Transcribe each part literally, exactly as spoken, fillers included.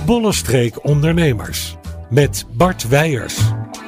Bollenstreek Ondernemers met Bart Weijers.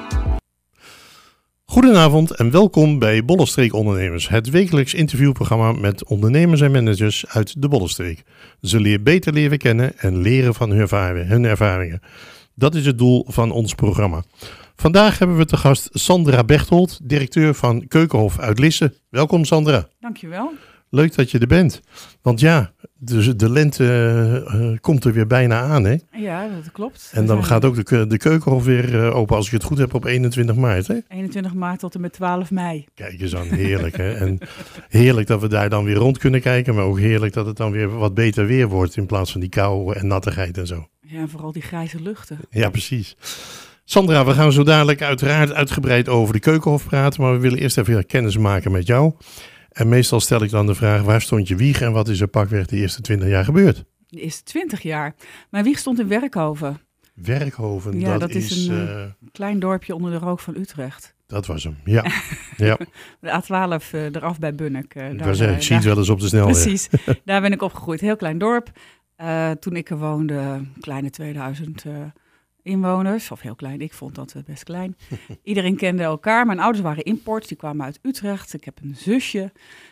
Goedenavond en welkom bij Bollenstreek Ondernemers, het wekelijks interviewprogramma met ondernemers en managers uit de Bollenstreek. Ze leren beter leren kennen en leren van hun ervaringen, hun ervaringen. Dat is het doel van ons programma. Vandaag hebben we te gast Sandra Bechtold, directeur van Keukenhof uit Lisse. Welkom Sandra. Dankjewel. Leuk dat je er bent. Want ja, de, de lente uh, komt er weer bijna aan, hè? Ja, dat klopt. En dan gaat ook de, de Keukenhof weer uh, open, als ik het goed heb, op eenentwintig maart, hè? eenentwintig maart tot en met twaalf mei. Kijk eens aan, heerlijk, hè? En heerlijk dat we daar dan weer rond kunnen kijken, maar ook heerlijk dat het dan weer wat beter weer wordt in plaats van die kou en nattigheid en zo. Ja, en vooral die grijze luchten. Ja, precies. Sandra, we gaan zo dadelijk uiteraard uitgebreid over de Keukenhof praten, maar we willen eerst even kennis maken met jou. En meestal stel ik dan de vraag, waar stond je wieg en wat is er pakweg de eerste twintig jaar gebeurd? De eerste twintig jaar? Mijn wieg stond in Werkhoven. Werkhoven, ja, dat, dat is, is een uh, klein dorpje onder de rook van Utrecht. Dat was hem, ja. ja. De A twaalf uh, eraf bij Bunnik. Uh, ik, daar, zeggen, ik zie het wel eens op de snelweg. Precies, daar ben ik opgegroeid. Heel klein dorp. Uh, toen ik er woonde, kleine tweeduizend uh, inwoners. Of heel klein, ik vond dat best klein. Iedereen kende elkaar. Mijn ouders waren import, die kwamen uit Utrecht. Ik heb een zusje.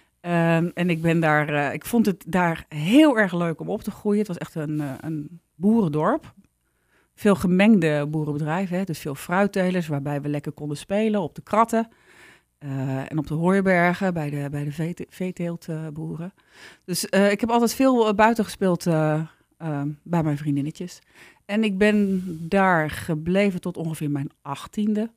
Um, en ik ben daar, uh, ik vond het daar heel erg leuk om op te groeien. Het was echt een, uh, een boerendorp. Veel gemengde boerenbedrijven, hè? Dus veel fruittelers waarbij we lekker konden spelen op de kratten. Uh, en op de hooibergen bij de, bij de veete, veeteeltboeren. Dus uh, ik heb altijd veel uh, buiten gespeeld uh, uh, bij mijn vriendinnetjes. En ik ben daar gebleven tot ongeveer mijn achttiende.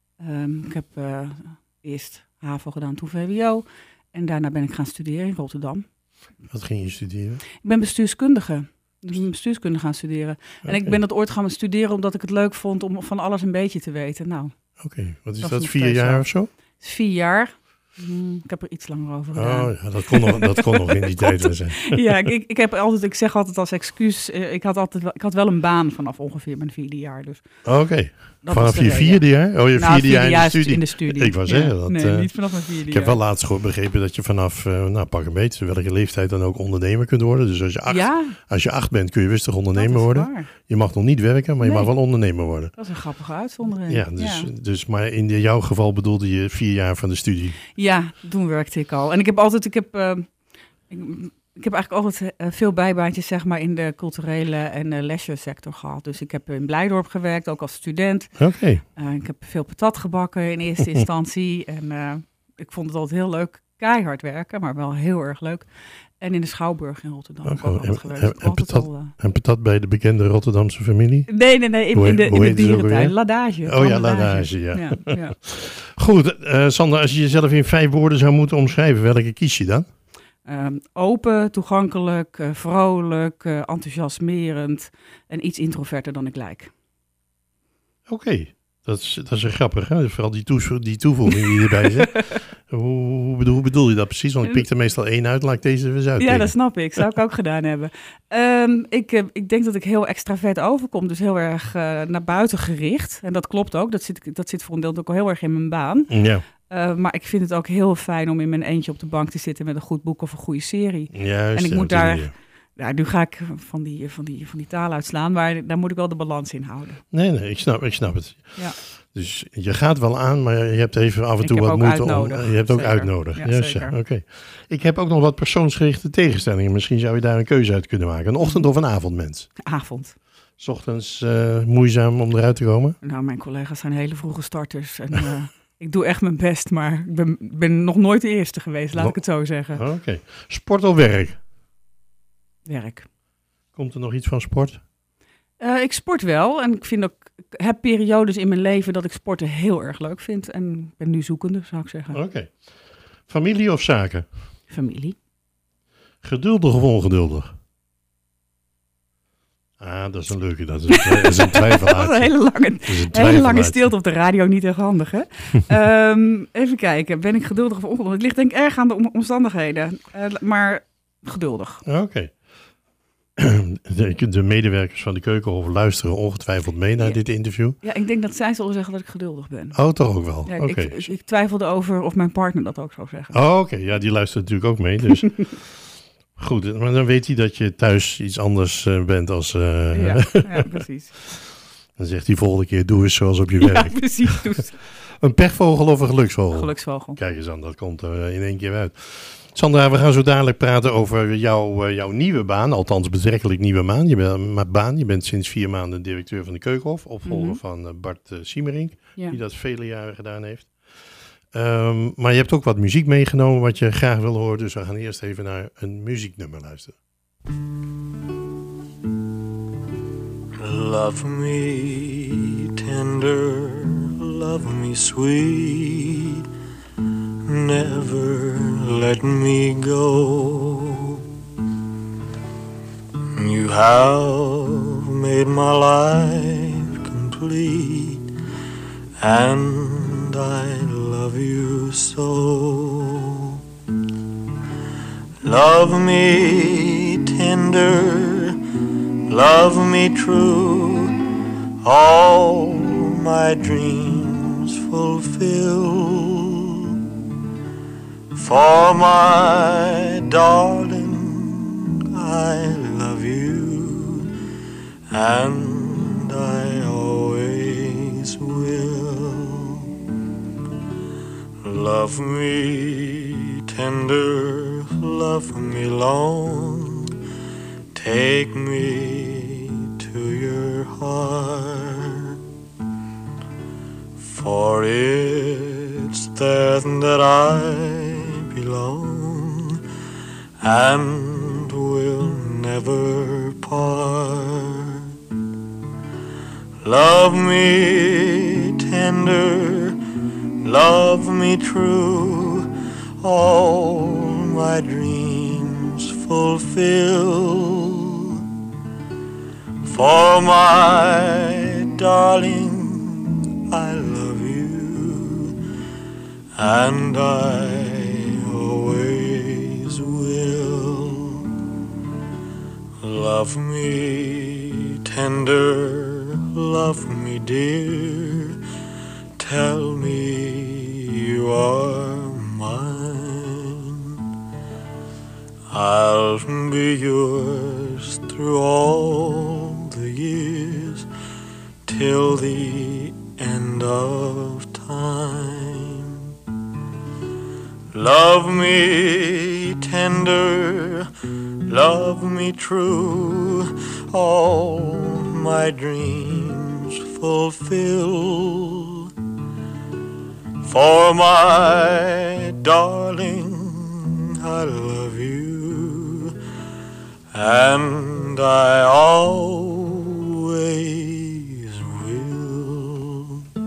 Um, ik heb uh, eerst HAVO gedaan, toen V W O. En daarna ben ik gaan studeren in Rotterdam. Wat ging je studeren? Ik ben bestuurskundige. Dus ik ben bestuurskunde gaan studeren. Okay. En ik ben dat ooit gaan studeren omdat ik het leuk vond om van alles een beetje te weten. Nou, Oké, okay. Wat is dat, dat vier jaar zo. of zo? Vier jaar. Hmm, ik heb er iets langer over gedaan. Oh ja, dat kon nog, dat kon nog in die tijd zijn. Ja, ik, ik, heb altijd, ik zeg altijd als excuus, ik had, altijd wel, ik had wel een baan vanaf ongeveer mijn vierde jaar. Dus. Oké, okay. Vanaf je vierde jaar? Oh, je nou, vierde, vierde jaar, jaar in de studie? In de studie. Ik was zeggen, ja. dat... Nee, uh, niet vanaf mijn vierde Ik jaar. heb wel laatst gewoon begrepen dat je vanaf, uh, nou pak een beetje, welke leeftijd dan ook ondernemer kunt worden. Dus als je acht, ja. als je acht bent kun je rustig ondernemer worden. Waar. Je mag nog niet werken, maar je nee. mag wel ondernemer worden. Dat is een grappige uitzondering. Ja, dus, ja. dus maar in jouw geval bedoelde je vier jaar van de studie. Ja, toen werkte ik al. En ik heb altijd, ik heb, uh, ik, ik heb eigenlijk altijd uh, veel bijbaantjes zeg maar in de culturele en uh, leisure sector gehad. Dus ik heb in Blijdorp gewerkt, ook als student. Oké. Okay. Uh, ik heb veel patat gebakken in eerste instantie. En uh, ik vond het altijd heel leuk, keihard werken, maar wel heel erg leuk. En in de Schouwburg in Rotterdam okay. ook altijd en, geweest. En, en, patat, al, uh... en patat bij de bekende Rotterdamse familie? Nee, nee, nee, in, hoe, in de, in de dierentuin. Ladage. Oh ja, Ladage, ja. ja, ja. Goed, uh, Sandra, als je jezelf in vijf woorden zou moeten omschrijven, welke kies je dan? Um, open, toegankelijk, uh, vrolijk, uh, enthousiasmerend en iets introverter dan ik lijk. Oké, okay. dat, is, dat is een grappig, hè? Vooral die, toe, die toevoeging die erbij zit. hoe, hoe, bedoel, hoe bedoel je dat precies? Want ik pik er meestal één uit, laat ik deze eens uit. Ja, dat snap ik. Zou ik ook gedaan hebben. Um, ik, uh, ik denk dat ik heel extravert overkom, dus heel erg uh, naar buiten gericht. En dat klopt ook, dat zit, dat zit voor een deel ook al heel erg in mijn baan. Ja. Uh, maar ik vind het ook heel fijn om in mijn eentje op de bank te zitten met een goed boek of een goede serie. Juist, en ik ja, moet daar, ja, nu ga ik van die, van, die, van die taal uitslaan, maar daar moet ik wel de balans in houden. Nee, nee, ik snap, ik snap het. Ja. Dus je gaat wel aan, maar je hebt even af en toe wat moeten. Om, je hebt ook uitnodig. Ja, yes, ja, Oké. Okay. Ik heb ook nog wat persoonsgerichte tegenstellingen. Misschien zou je daar een keuze uit kunnen maken. Een ochtend- of een avondmens? Avond. 's Ochtends uh, moeizaam om eruit te komen? Nou, mijn collega's zijn hele vroege starters en... Uh, ik doe echt mijn best, maar ik ben, ben nog nooit de eerste geweest, laat no. ik het zo zeggen. Oké. Okay. Sport of werk? Werk. Komt er nog iets van sport? Uh, ik sport wel en ik vind ook, ik heb periodes in mijn leven dat ik sporten heel erg leuk vind. En ik ben nu zoekende, zou ik zeggen. Oké. Okay. Familie of zaken? Familie. Geduldig of ongeduldig? Ah, dat is een leuke. Dat is een, dat is een twijfelaar. Dat is een hele lange, een hele lange stilte op de radio, niet erg handig, hè? um, even kijken, ben ik geduldig of ongeduldig? Het ligt denk ik erg aan de om- omstandigheden, uh, maar geduldig. Oké. Okay. De, de medewerkers van de Keukenhof luisteren ongetwijfeld mee naar ja. dit interview. Ja, ik denk dat zij zullen zeggen dat ik geduldig ben. Oh, toch ook wel? Ja, Oké. Okay. Ik, ik twijfelde over of mijn partner dat ook zou zeggen. Oh, oké. Okay. Ja, die luistert natuurlijk ook mee, dus... Goed, maar dan weet hij dat je thuis iets anders uh, bent als... Uh, ja, ja, precies. Dan zegt hij volgende keer, doe eens zoals op je ja, werk. precies. Een pechvogel of een geluksvogel? Geluksvogel. Kijk eens aan, dat komt er in één keer uit. Sandra, we gaan zo dadelijk praten over jou, uh, jouw nieuwe baan. Althans, betrekkelijk nieuwe baan. Je, bent, baan. je bent sinds vier maanden directeur van de Keukenhof. Opvolger mm-hmm. van uh, Bart uh, Siemerink, ja. die dat vele jaren gedaan heeft. Um, maar je hebt ook wat muziek meegenomen wat je graag wil horen. Dus we gaan eerst even naar een muzieknummer luisteren. Love me tender, love me sweet, never let me go. You have made my life complete, and I love you so. Love me tender, love me true, all my dreams fulfill. For my darling, I love you, and I always will. Love me tender, love me long, take me to your heart, for it's there that I belong and will never part. Love me tender, love me true, all my dreams fulfill. For my darling, I love you, and I always will. Love me tender, love me dear, tell me you are mine. I'll be yours through all the years, till the end of time. Love me tender, love me true, all my dreams fulfill. For my darling, I love you, and I always will.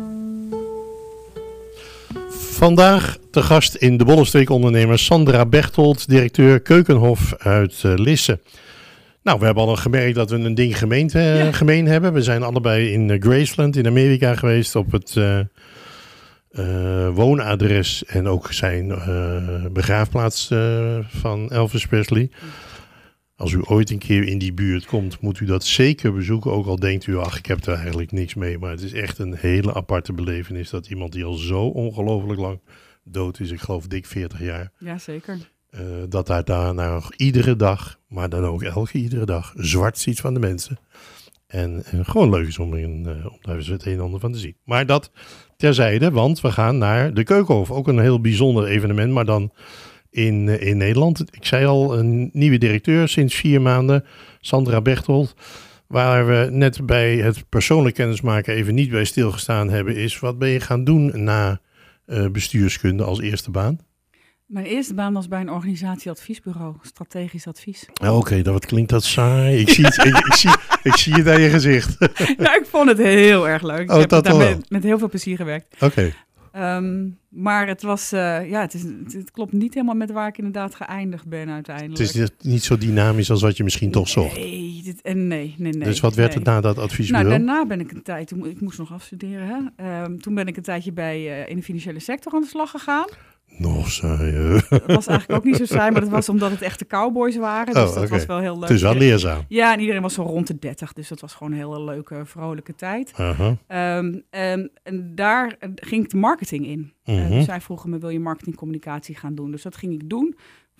Vandaag te gast in de Bollenstreek ondernemer Sandra Bechtold, directeur Keukenhof uit uh, Lisse. Nou, we hebben al gemerkt dat we een ding gemeen, uh, ja. gemeen hebben. We zijn allebei in uh, Graceland in Amerika geweest op het uh, uh, woonadres en ook zijn uh, begraafplaats uh, van Elvis Presley. Als u ooit een keer in die buurt komt, moet u dat zeker bezoeken. Ook al denkt u, ach, ik heb er eigenlijk niks mee. Maar het is echt een hele aparte belevenis dat iemand die al zo ongelooflijk lang dood is, ik geloof dik veertig jaar. Ja, zeker. Uh, dat daar daarna nog iedere dag, maar dan ook elke iedere dag, zwart ziet van de mensen. En, en gewoon leuk is om, in, uh, om daar eens het een en ander van te zien. Maar dat terzijde, want we gaan naar de Keukenhof. Ook een heel bijzonder evenement, maar dan in, uh, in Nederland. Ik zei al, een nieuwe directeur sinds vier maanden, Sandra Bechtold. Waar we net bij het persoonlijk kennismaken even niet bij stilgestaan hebben, is wat ben je gaan doen na uh, bestuurskunde als eerste baan? Mijn eerste baan was bij een organisatieadviesbureau, strategisch advies. Oké, okay, dat klinkt dat saai. Ik zie het, ik, ik, zie, ik zie het aan je gezicht. Ja, ik vond het heel erg leuk. Oh, ik heb dat daar wel. met, met heel veel plezier gewerkt. Oké. Okay. Um, maar het was, uh, ja, het, is, het, het klopt niet helemaal met waar ik inderdaad geëindigd ben uiteindelijk. Het is niet, niet zo dynamisch als wat je misschien toch zocht. Nee, dit, nee, nee, nee. Dus wat werd nee. het na dat adviesbureau? Nou, daarna ben ik een tijd, ik moest nog afstuderen, hè. Um, toen ben ik een tijdje bij uh, in de financiële sector aan de slag gegaan. Nog saai. Dat was eigenlijk ook niet zo saai, maar dat was omdat het echte cowboys waren. Dus oh, dat okay. was wel heel leuk. Het is wel leerzaam. Ja, en iedereen was zo rond de dertig, dus dat was gewoon een hele leuke, vrolijke tijd. Uh-huh. Um, en, en daar ging ik de marketing in. Uh, uh-huh. dus zij vroegen me, wil je marketingcommunicatie gaan doen? Dus dat ging ik doen.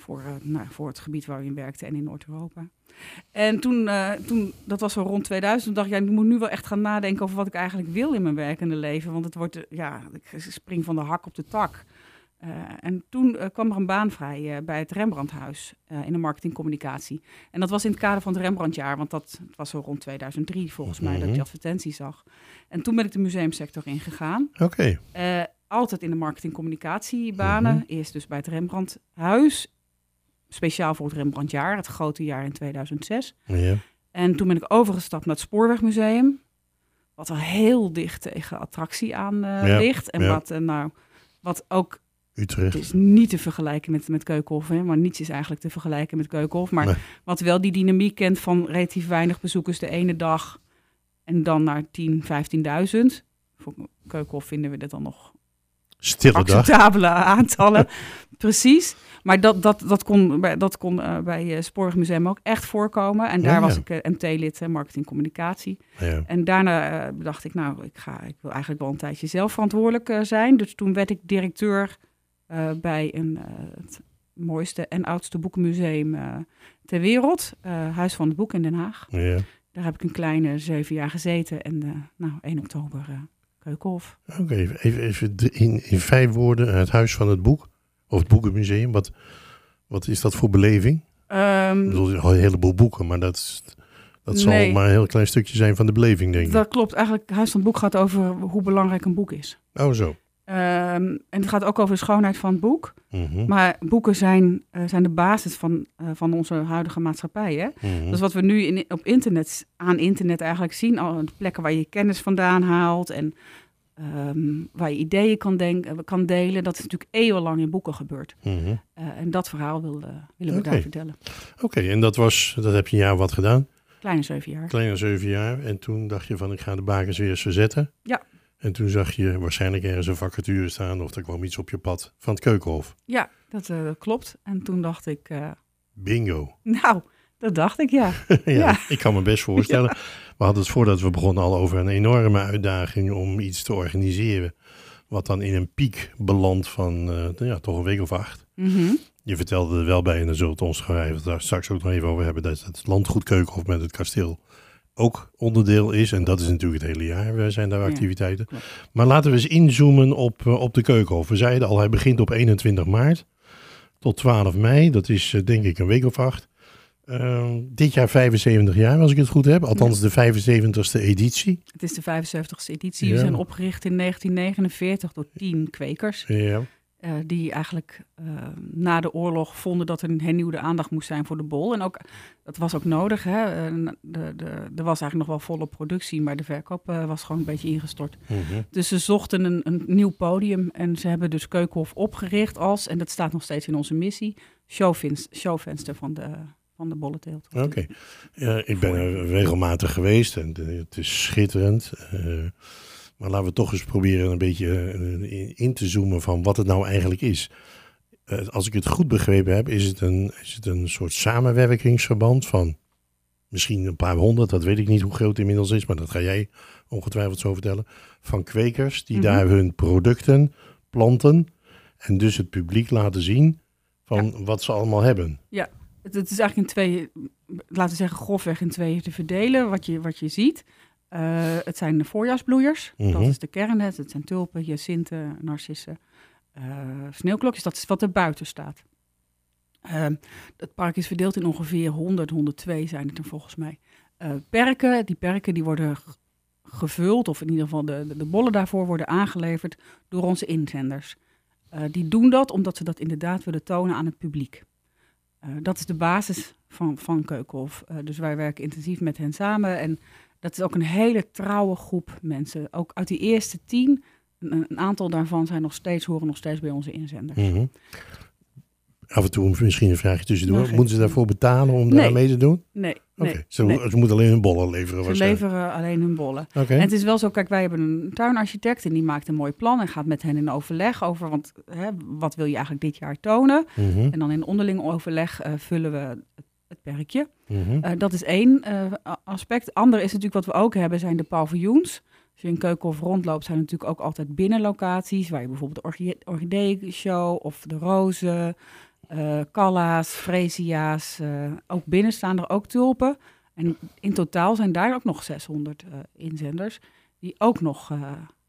voor, uh, nou, voor het gebied waar we in werkten en in Noord-Europa. En toen, uh, toen, dat was zo rond tweeduizend, toen dacht ik, ja, ik moet nu wel echt gaan nadenken over wat ik eigenlijk wil in mijn werkende leven. Want het wordt, uh, ja, ik spring van de hak op de tak. Uh, en toen uh, kwam er een baan vrij uh, bij het Rembrandthuis uh, in de marketingcommunicatie. En dat was in het kader van het Rembrandtjaar, want dat het was zo rond tweeduizend drie volgens mij Mm-hmm. dat je advertenties zag. En toen ben ik de museumsector ingegaan. Oké. Okay. Uh, altijd in de marketingcommunicatiebanen. Mm-hmm. Eerst dus bij het Rembrandthuis, speciaal voor het Rembrandtjaar, het grote jaar in tweeduizend zes. Ja. En toen ben ik overgestapt naar het Spoorwegmuseum, wat er heel dicht tegen attractie aan uh, ja. ligt. En ja. wat, uh, nou, wat ook... Utrecht. Het is niet te vergelijken met, met Keukenhof, hè? Maar niets is eigenlijk te vergelijken met Keukenhof. Maar nee. wat wel die dynamiek kent van relatief weinig bezoekers de ene dag en dan naar tien, vijftienduizend. Voor Keukenhof vinden we dat dan nog stille acceptabele dag. aantallen. Precies. Maar dat, dat, dat kon, bij, dat kon uh, bij uh, Spoorwegmuseum ook echt voorkomen. En daar ja, was ja. ik uh, M T-lid, uh, marketing communicatie. Ja. En daarna uh, bedacht ik, nou, ik, ga, ik wil eigenlijk wel een tijdje zelf verantwoordelijk uh, zijn. Dus toen werd ik directeur Uh, bij een, uh, het mooiste en oudste boekenmuseum uh, ter wereld. Uh, Huis van het Boek in Den Haag. Ja. Daar heb ik een kleine zeven jaar gezeten. En uh, nou, één oktober uh, Keukenhof. Oké, okay, even, even in, in vijf woorden het Huis van het Boek. Of het Boekenmuseum. Wat, wat is dat voor beleving? Um, ik bedoel, een heleboel boeken, maar dat, is, dat zal nee, maar een heel klein stukje zijn van de beleving, denk ik. Dat klopt. Eigenlijk, Huis van het Boek gaat over hoe belangrijk een boek is. Oh, zo. Um, en het gaat ook over de schoonheid van het boek. Mm-hmm. Maar boeken zijn, uh, zijn de basis van, uh, van onze huidige maatschappij. Hè? Mm-hmm. Dus wat we nu in, op internet, aan internet eigenlijk zien, al de plekken waar je kennis vandaan haalt en um, waar je ideeën kan, denk, kan delen, dat is natuurlijk eeuwenlang in boeken gebeurd. Mm-hmm. Uh, en dat verhaal wil, uh, willen we okay. daar vertellen. Oké, okay, en dat was, dat heb je een jaar wat gedaan? Kleine zeven jaar. Kleine zeven jaar. En toen dacht je van, ik ga de bakens weer eens verzetten. Ja. En toen zag je waarschijnlijk ergens een vacature staan of er kwam iets op je pad van het Keukenhof. Ja, dat uh, klopt. En toen dacht ik... Uh, Bingo. Nou, dat dacht ik, ja. ja, ja, ik kan me best voorstellen. Ja. We hadden het voordat we begonnen al over een enorme uitdaging om iets te organiseren. Wat dan in een piek belandt van uh, ja, toch een week of acht. Mm-hmm. Je vertelde er wel bij en dan zult het ons gaan daar straks ook nog even over hebben. Dat het landgoed Keukenhof met het kasteel ook onderdeel is. En dat is natuurlijk het hele jaar, zijn daar activiteiten. Ja, maar laten we eens inzoomen op, uh, op de Keukenhof. We zeiden al, hij begint op eenentwintig maart tot twaalf mei. Dat is uh, denk ik een week of acht. Uh, dit jaar vijfenzeventig jaar, als ik het goed heb. Althans ja. de vijfenzeventigste editie. Het is de vijfenzeventigste editie. Ja. We zijn opgericht in negentien negenenveertig door tien kwekers. Ja. Uh, die eigenlijk uh, na de oorlog vonden dat er een hernieuwde aandacht moest zijn voor de bol. En ook, dat was ook nodig. Hè? Uh, de, de, er was eigenlijk nog wel volle productie, maar de verkoop uh, was gewoon een beetje ingestort. Mm-hmm. Dus ze zochten een, een nieuw podium en ze hebben dus Keukenhof opgericht als, en dat staat nog steeds in onze missie, showvenster, showvenster van de, van de bolleteelt. Oké, okay. uh, ik ben er regelmatig geweest en uh, het is schitterend. Uh, Maar laten we toch eens proberen een beetje uh, in te zoomen van wat het nou eigenlijk is. Uh, als ik het goed begrepen heb, is het, een, is het een soort samenwerkingsverband van misschien een paar honderd. Dat weet ik niet hoe groot het inmiddels is, maar dat ga jij ongetwijfeld zo vertellen. Van kwekers die mm-hmm. daar hun producten planten en dus het publiek laten zien van ja. wat ze allemaal hebben. Ja, het, het is eigenlijk in twee, laten we zeggen grofweg in tweeën te verdelen wat je, wat je ziet. Uh, het zijn de voorjaarsbloeiers, mm-hmm. dat is de kern. Het zijn tulpen, hyacinten, narcissen, uh, sneeuwklokjes. Dat is wat er buiten staat. Uh, het park is verdeeld in ongeveer honderd, honderdtwee zijn het er volgens mij. Uh, perken, die perken die worden g- gevuld, of in ieder geval de, de, de bollen daarvoor worden aangeleverd door onze inzenders. Uh, die doen dat omdat ze dat inderdaad willen tonen aan het publiek. Uh, dat is de basis van, van Keukenhof. Uh, dus wij werken intensief met hen samen en dat is ook een hele trouwe groep mensen. Ook uit die eerste tien, een, een aantal daarvan zijn nog steeds, horen nog steeds bij onze inzenders. Mm-hmm. Af en toe misschien een vraagje tussendoor. Nou, Moeten ze daarvoor betalen om nee. daar mee te doen? Nee. Oké, nee, ze, nee. ze moeten alleen hun bollen leveren. Ze leveren alleen hun bollen. Okay. En het is wel zo, kijk, wij hebben een tuinarchitect en die maakt een mooi plan en gaat met hen in overleg over, want hè, wat wil je eigenlijk dit jaar tonen? Mm-hmm. En dan in onderling overleg uh, vullen we het, het perkje. Mm-hmm. Uh, dat is één uh, aspect. Ander is natuurlijk wat we ook hebben, zijn de paviljoens. Als je in Keukenhof rondloopt, zijn er natuurlijk ook altijd binnenlocaties, waar je bijvoorbeeld de orchide- orchideeshow of de rozen. uh, calla's, freesia's. Uh, ook binnen staan er ook tulpen. En in totaal zijn daar ook nog zeshonderd uh, inzenders die ook nog uh,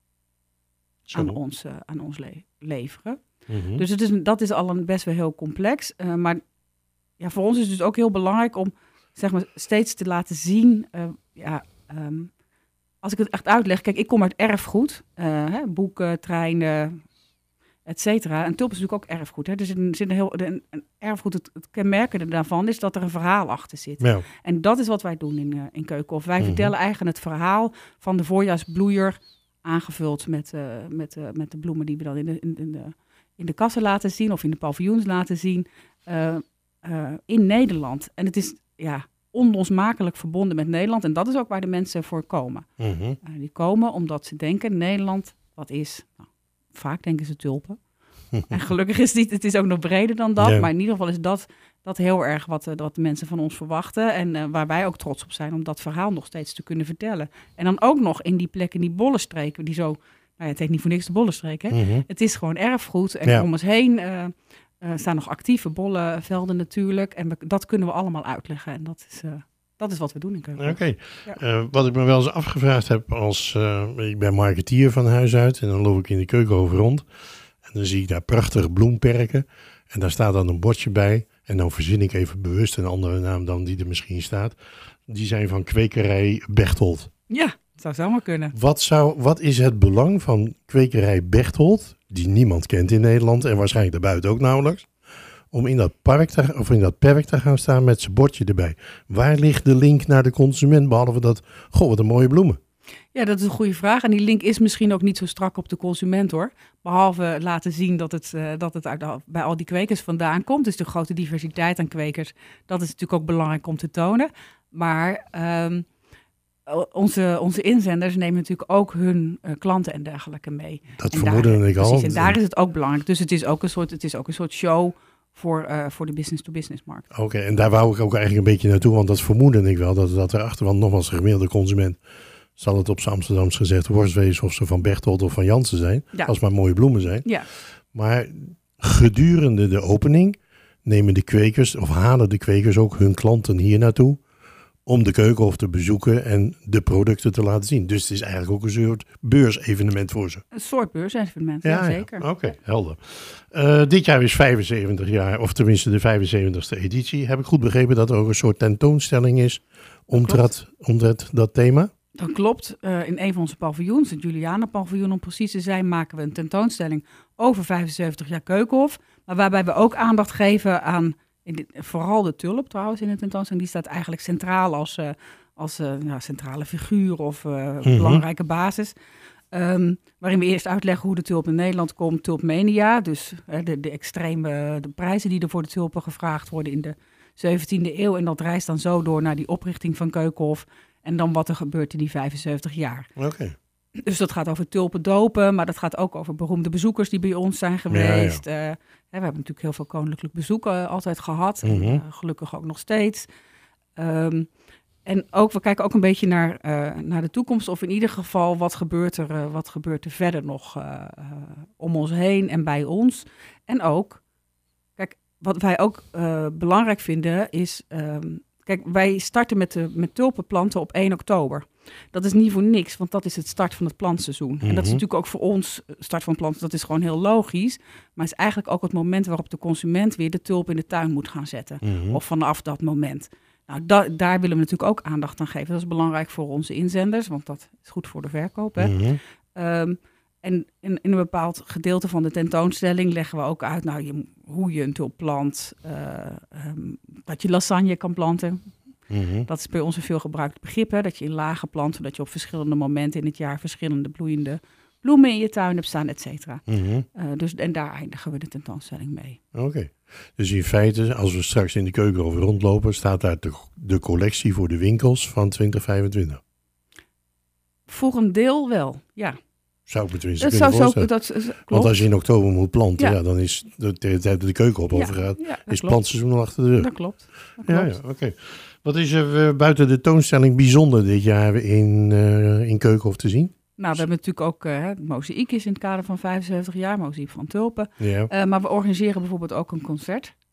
aan ons, uh, aan ons le- leveren. Mm-hmm. Dus het is, dat is al een best wel heel complex. Uh, maar ja, voor ons is het dus ook heel belangrijk om zeg maar, steeds te laten zien... Uh, ja, um, als ik het echt uitleg... Kijk, ik kom uit erfgoed. Uh, hè, boeken, treinen, et cetera. En tulp is natuurlijk ook erfgoed. Hè. Er zit een, zit een heel, een, een erfgoed, het, het kenmerkende daarvan is dat er een verhaal achter zit. Ja. En dat is wat wij doen in, uh, in Keukenhof. Wij mm-hmm. vertellen eigenlijk het verhaal van de voorjaarsbloeier... aangevuld met, uh, met, uh, met de bloemen die we dan in de, in, de, in de kassen laten zien... of in de paviljoens laten zien uh, uh, in Nederland. En het is ja, onlosmakelijk verbonden met Nederland. En dat is ook waar de mensen voor komen. Mm-hmm. Uh, die komen omdat ze denken, Nederland, wat is... Nou, vaak denken ze tulpen. En gelukkig is het niet, het is ook nog breder dan dat. Ja. Maar in ieder geval is dat, dat heel erg wat, wat de mensen van ons verwachten. En uh, waar wij ook trots op zijn om dat verhaal nog steeds te kunnen vertellen. En dan ook nog in die plekken, die bollenstreken, die zo... Nou ja, het heet niet voor niks de bollenstreek, hè? Mm-hmm. Het is gewoon erfgoed. En ja. om ons heen uh, uh, staan nog actieve bollenvelden natuurlijk. En we, dat kunnen we allemaal uitleggen. En dat is... Uh, Dat is wat we doen in Keukenhof. Oké. Okay. Ja. Uh, wat ik me wel eens afgevraagd heb als... Uh, ik ben marketeer van huis uit en dan loop ik in de Keukenhof rond. En dan zie ik daar prachtige bloemperken. En daar staat dan een bordje bij. En dan verzin ik even bewust een andere naam dan die er misschien staat. Die zijn van kwekerij Bechtold. Ja, dat zou zomaar kunnen. Wat, zou, wat is het belang van kwekerij Bechtold, die niemand kent in Nederland en waarschijnlijk daarbuiten ook nauwelijks, om in dat park te, of in dat perk te gaan staan met zijn bordje erbij? Waar ligt de link naar de consument, behalve dat, goh, wat een mooie bloemen? Ja, dat is een goede vraag. En die link is misschien ook niet zo strak op de consument, hoor. Behalve laten zien dat het, uh, dat het uit, bij al die kwekers vandaan komt. Dus de grote diversiteit aan kwekers, dat is natuurlijk ook belangrijk om te tonen. Maar um, onze, onze inzenders nemen natuurlijk ook hun uh, klanten en dergelijke mee. Dat vermoedde ik al. Precies, en daar is het ook belangrijk. Dus het is ook een soort, het is ook een soort show voor, uh, voor de business-to-business markt. Oké, okay, en daar wou ik ook eigenlijk een beetje naartoe, want dat vermoedde ik wel, dat, dat erachter, want nogmaals, de gemiddelde consument zal het op z'n Amsterdams gezegd worstwees of ze van Bechtold of van Jansen zijn, ja. als maar mooie bloemen zijn. Ja. Maar gedurende de opening nemen de kwekers of halen de kwekers ook hun klanten hier naartoe om de Keukenhof te bezoeken en de producten te laten zien. Dus het is eigenlijk ook een soort beursevenement voor ze. Een soort beursevenement, ja, ja zeker. Ja. Oké, okay, helder. Uh, dit jaar is vijfenzeventig jaar, of tenminste de vijfenzeventigste editie. Heb ik goed begrepen dat er ook een soort tentoonstelling is omtrent, omtrent dat thema? Dat klopt. Uh, in een van onze paviljoens, het Juliana paviljoen om precies te zijn, maken we een tentoonstelling over vijfenzeventig jaar Keukenhof. Maar waarbij we ook aandacht geven aan, in de, vooral de tulp trouwens in de tentoonstelling, die staat eigenlijk centraal als, uh, als uh, nou, centrale figuur of uh, mm-hmm. belangrijke basis. Um, waarin we eerst uitleggen hoe de tulp in Nederland komt, Tulpmania. Dus uh, de, de extreme de prijzen die er voor de tulpen gevraagd worden in de zeventiende eeuw. En dat reist dan zo door naar die oprichting van Keukenhof. En dan wat er gebeurt in die vijfenzeventig jaar. Oké. Okay. Dus dat gaat over tulpen dopen, maar dat gaat ook over beroemde bezoekers die bij ons zijn geweest. Ja, ja. Uh, we hebben natuurlijk heel veel koninklijk bezoek uh, altijd gehad. Mm-hmm. En, uh, gelukkig ook nog steeds. Um, en ook, we kijken ook een beetje naar, uh, naar de toekomst. Of in ieder geval, wat gebeurt er, uh, wat gebeurt er verder nog uh, uh, om ons heen en bij ons. En ook, kijk, wat wij ook uh, belangrijk vinden is... Um, Kijk, wij starten met, de, met tulpenplanten op één oktober. Dat is niet voor niks, want dat is het start van het plantseizoen. Mm-hmm. En dat is natuurlijk ook voor ons, start van planten, dat is gewoon heel logisch. Maar het is eigenlijk ook het moment waarop de consument weer de tulp in de tuin moet gaan zetten. Mm-hmm. Of vanaf dat moment. Nou, da- daar willen we natuurlijk ook aandacht aan geven. Dat is belangrijk voor onze inzenders, want dat is goed voor de verkoop. Hè? Mm-hmm. Um, En in, in een bepaald gedeelte van de tentoonstelling leggen we ook uit nou, je, hoe je een tulp plant. Uh, um, dat je lasagne kan planten. Mm-hmm. Dat is bij ons een veel gebruikt begrip. Hè? Dat je in lagen plant, zodat je op verschillende momenten in het jaar verschillende bloeiende bloemen in je tuin hebt staan, et cetera. Mm-hmm. Uh, dus, en daar eindigen we de tentoonstelling mee. Oké. Okay. Dus in feite, als we straks in de Keukenhof rondlopen, staat daar de, de collectie voor de winkels van twintig vijfentwintig? Voor een deel wel, ja. Zou ik me tenminste dat kunnen zou voorstellen. Zo, dat, klopt. Want als je in oktober moet planten, ja. Ja, dan is de tijd dat de keuken op ja, overgaat, ja, is klopt. plantseizoen al achter de rug. Dat klopt. Dat ja, klopt. ja, oké. Okay. Wat is er uh, buiten de tentoonstelling bijzonder dit jaar in, uh, in Keukenhof te zien? Nou, we hebben natuurlijk ook uh, mozaïek is in het kader van vijfenzeventig jaar, mozaïek van tulpen. Ja. Uh, maar we organiseren bijvoorbeeld ook een concert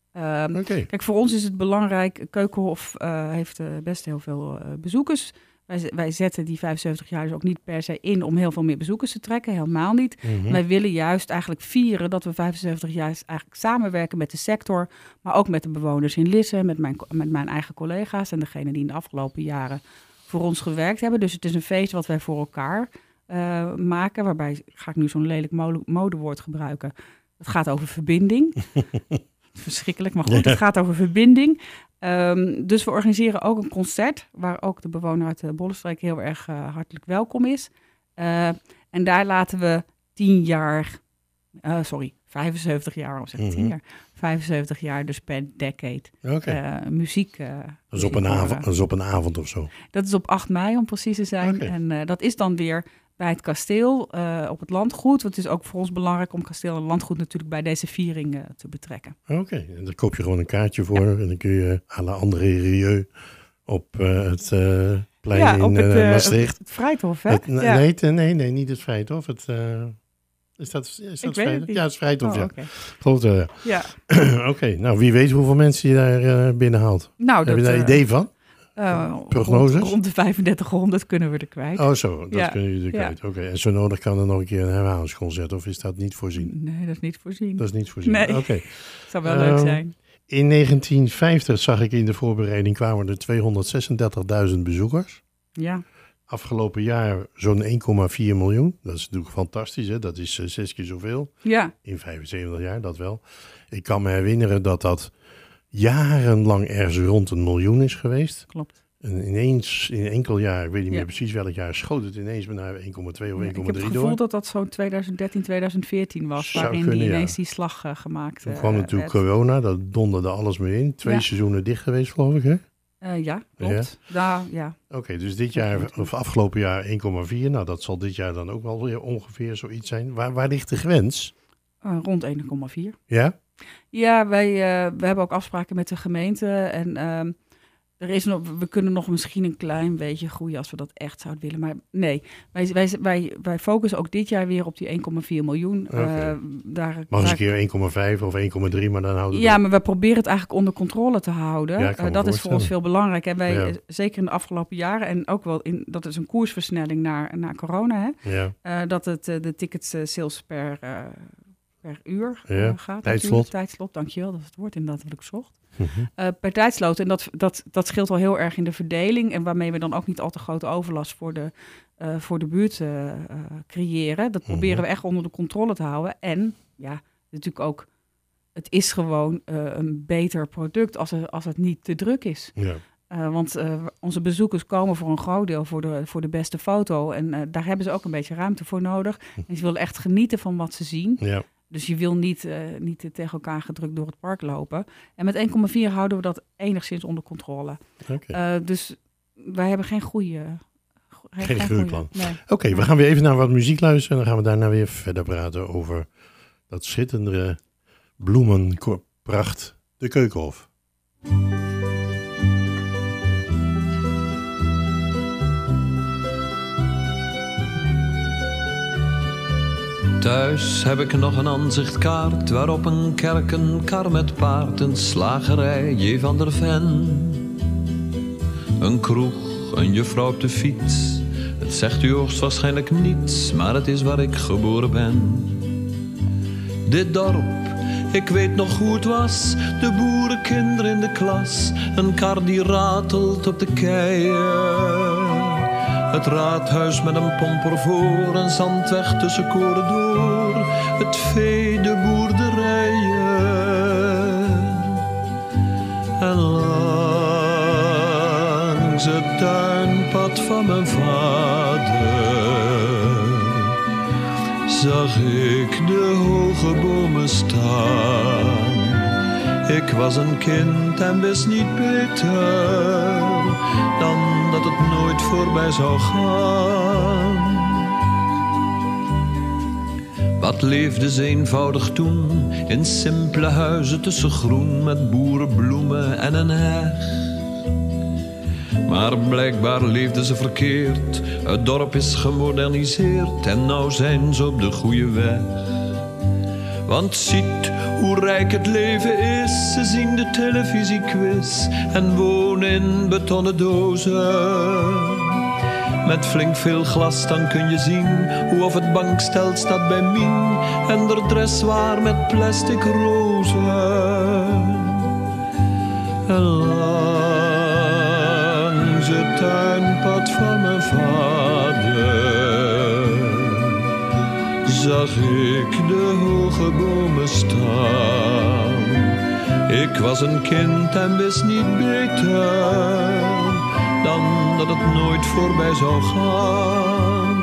Um, Okay. Kijk, voor ons is het belangrijk. Keukenhof uh, heeft uh, best heel veel uh, bezoekers. Wij, wij zetten die vijfenzeventig jaar dus ook niet per se in om heel veel meer bezoekers te trekken. Helemaal niet. Mm-hmm. Wij willen juist eigenlijk vieren dat we vijfenzeventig jaar eigenlijk samenwerken met de sector. Maar ook met de bewoners in Lisse, met mijn, met mijn eigen collega's en degene die in de afgelopen jaren voor ons gewerkt hebben. Dus het is een feest wat wij voor elkaar uh, maken. Waarbij, ga ik nu zo'n lelijk mode, modewoord gebruiken. Het gaat over verbinding. Verschrikkelijk, maar goed, het gaat over verbinding. Um, dus we organiseren ook een concert, waar ook de bewoner uit de Bollenstreek heel erg uh, hartelijk welkom is. Uh, en daar laten we tien jaar, uh, sorry, vijfenzeventig jaar, of zeg ik tien jaar, vijfenzeventig jaar, dus per decade, okay. uh, muziek. Uh, dat, is op een avond, dat is op een avond of zo? Dat is op acht mei, om precies te zijn. Okay. En uh, dat is dan weer bij het kasteel, uh, op het landgoed. Want het is ook voor ons belangrijk om kasteel en landgoed natuurlijk bij deze viering uh, te betrekken. Oké, okay. En daar koop je gewoon een kaartje voor. Ja. En dan kun je à la André Rieu op uh, het uh, plein ja, in het, uh, Maastricht. Het Vrijthof, hè? Het, ja. nee, nee, nee, niet het Vrijthof. Het, uh, is dat, is dat Vrijthof? Ja, het Vrijthof, oh, ja. Okay. Geloof uh, ja. Oké, okay. Nou wie weet hoeveel mensen je daar uh, binnenhaalt. Nou, Heb dat, je daar een uh, idee van? Uh, Prognoses? Rond, rond de vijfendertighonderd kunnen we er kwijt. Oh zo, dat ja. kunnen jullie er kwijt. Ja. Oké, okay. En zo nodig kan er nog een keer een herhalingsconcert, of is dat niet voorzien? Nee, dat is niet voorzien. Dat is niet voorzien, nee. oké. Okay. Zou wel uh, leuk zijn. In negentien vijftig zag ik in de voorbereiding kwamen er tweehonderdzesendertigduizend bezoekers. Ja. Afgelopen jaar zo'n één komma vier miljoen. Dat is natuurlijk fantastisch, hè? Dat is uh, zes keer zoveel. Ja. In vijfenzeventig jaar, dat wel. Ik kan me herinneren dat dat jarenlang ergens rond een miljoen is geweest. Klopt. En ineens, in enkel jaar, ik weet niet ja. meer precies welk jaar, schoot het ineens naar één komma twee of één komma drie door. Ik heb het gevoel door. dat dat zo'n twintig dertien, twintig veertien was, Zou waarin kunnen, die ineens ja. die slag uh, gemaakt Toen kwam uh, natuurlijk werd. corona, dat donderde alles mee in. Twee ja. seizoenen dicht geweest, geloof ik, hè? Uh, ja, klopt. Ja. Nou, ja. Oké, okay, dus dit jaar, of afgelopen jaar één komma vier. Nou, dat zal dit jaar dan ook wel weer ongeveer zoiets zijn. Waar, waar ligt de grens? Uh, rond één komma vier. Ja? Ja, wij uh, we hebben ook afspraken met de gemeente. En uh, er is nog, we kunnen nog misschien een klein beetje groeien als we dat echt zouden willen. Maar nee, wij, wij, wij, wij focussen ook dit jaar weer op die één komma vier miljoen. Okay. Uh, daar, Mag eens daar, een keer één komma vijf of één komma drie, maar dan houden we Ja, het maar we proberen het eigenlijk onder controle te houden. Ja, uh, dat is voor ons veel belangrijk. En wij, ja. zeker in de afgelopen jaren, en ook wel in, dat is een koersversnelling naar, naar corona. Hè? Ja. Uh, dat het uh, de tickets uh, sales per... Uh, per uur ja. uh, gaat. Tijdslot. Tijdslot, dankjewel. Dat is het woord inderdaad wat ik zocht. Mm-hmm. Uh, per tijdslot. En dat, dat, dat scheelt al heel erg in de verdeling. En waarmee we dan ook niet al te grote overlast voor de, uh, voor de buurt uh, uh, creëren. Dat proberen mm-hmm. we echt onder de controle te houden. En ja, natuurlijk ook... Het is gewoon uh, een beter product als, er, als het niet te druk is. Ja. Uh, want uh, onze bezoekers komen voor een groot deel voor de, voor de beste foto. En uh, daar hebben ze ook een beetje ruimte voor nodig. En ze willen echt genieten van wat ze zien. Ja. Dus je wil niet, uh, niet tegen elkaar gedrukt door het park lopen. En met één komma vier houden we dat enigszins onder controle. Okay. Uh, dus wij hebben geen goede... Geen, geen groeiplan. Nee. Oké, okay, we gaan weer even naar wat muziek luisteren. En dan gaan we daarna weer verder praten over dat schitterende bloemenpracht, de Keukenhof. Thuis heb ik nog een aanzichtkaart waarop een kerk, een kar met paard, een slagerij, J. van der Ven. Een kroeg, een juffrouw op de fiets. Het zegt u hoogstwaarschijnlijk niets, maar het is waar ik geboren ben. Dit dorp, ik weet nog hoe het was, de boerenkinderen in de klas. Een kar die ratelt op de keien. Het raadhuis met een pomper voor, een zandweg tussen koren door. Het vee, de boerderijen. En langs het tuinpad van mijn vader zag ik de hoge bomen staan. Ik was een kind en wist niet beter dan dat het nooit voorbij zou gaan. Wat leefde ze eenvoudig toen, in simpele huizen tussen groen met boerenbloemen en een heg. Maar blijkbaar leefden ze verkeerd, het dorp is gemoderniseerd en nou zijn ze op de goede weg. Want ziet hoe rijk het leven is. Ze zien de televisiequiz en wonen in betonnen dozen. Met flink veel glas dan kun je zien hoe of het bankstel staat bij Mien en de dressoir met plastic rozen. En langs het tuinpad van mijn vader zag ik de hoge bomen staan. Ik was een kind en wist niet beter dan dat het nooit voorbij zou gaan.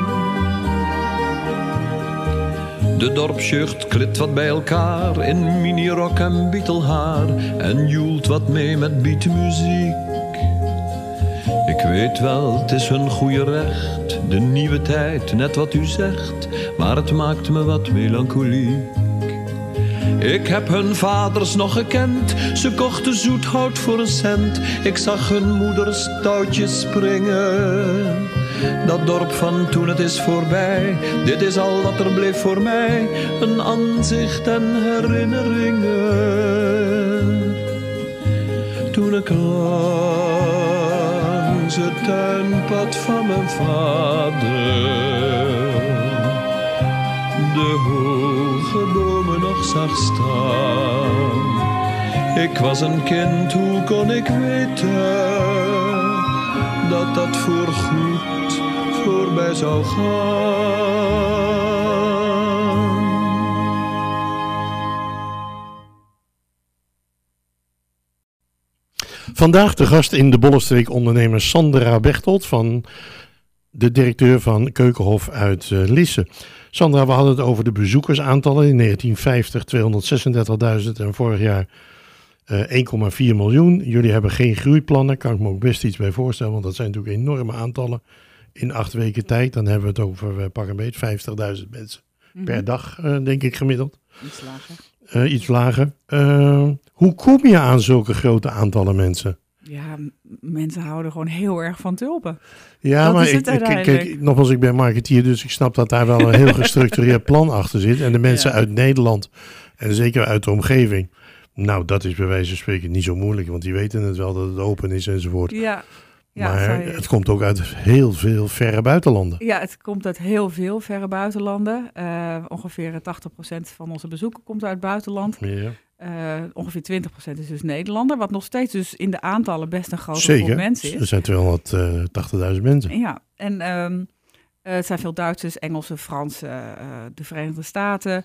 De dorpsjeugd klit wat bij elkaar in minirok en bietelhaar en joelt wat mee met beatmuziek. Ik weet wel, het is hun goede recht, de nieuwe tijd, net wat u zegt, maar het maakt me wat melancholiek. Ik heb hun vaders nog gekend, ze kochten zoethout voor een cent. Ik zag hun moeders touwtjes springen. Dat dorp van toen, het is voorbij, dit is al wat er bleef voor mij. Een aanzicht en herinneringen. Toen ik langs het tuinpad van mijn vader de hoge bomen nog zag staan. Ik was een kind, hoe kon ik weten dat dat voorgoed voorbij zou gaan. Vandaag de gast in de Bollenstreek ondernemer Sandra Bechtold, van de directeur van Keukenhof uit uh, Lisse. Sandra, we hadden het over de bezoekersaantallen in negentien vijftig, tweehonderdzesendertigduizend en vorig jaar uh, één komma vier miljoen. Jullie hebben geen groeiplannen, kan ik me ook best iets bij voorstellen, want dat zijn natuurlijk enorme aantallen in acht weken tijd. Dan hebben we het over uh, pak een beetje vijftigduizend mensen mm-hmm. per dag, uh, denk ik gemiddeld. Iets lager. Uh, iets lager. Uh, hoe kom je aan zulke grote aantallen mensen? Ja, m- mensen houden gewoon heel erg van tulpen. Ja, dat maar is het ik, ik, uiteindelijk. kijk, nogmaals, ik ben marketeer, dus ik snap dat daar wel een heel gestructureerd plan achter zit. En de mensen ja. uit Nederland, en zeker uit de omgeving, nou, dat is bij wijze van spreken niet zo moeilijk, want die weten het wel dat het open is enzovoort. Ja. Ja, maar je... het komt ook uit heel veel verre buitenlanden. Ja, het komt uit heel veel verre buitenlanden. Uh, ongeveer tachtig procent van onze bezoeken komt uit het buitenland. Ja. Uh, ongeveer twintig procent is dus Nederlander, wat nog steeds dus in de aantallen best een grote Zeker. groep mensen is. Er zijn tweehonderdtachtigduizend mensen. Ja, en um, uh, het zijn veel Duitsers, Engelsen, Fransen, uh, de Verenigde Staten.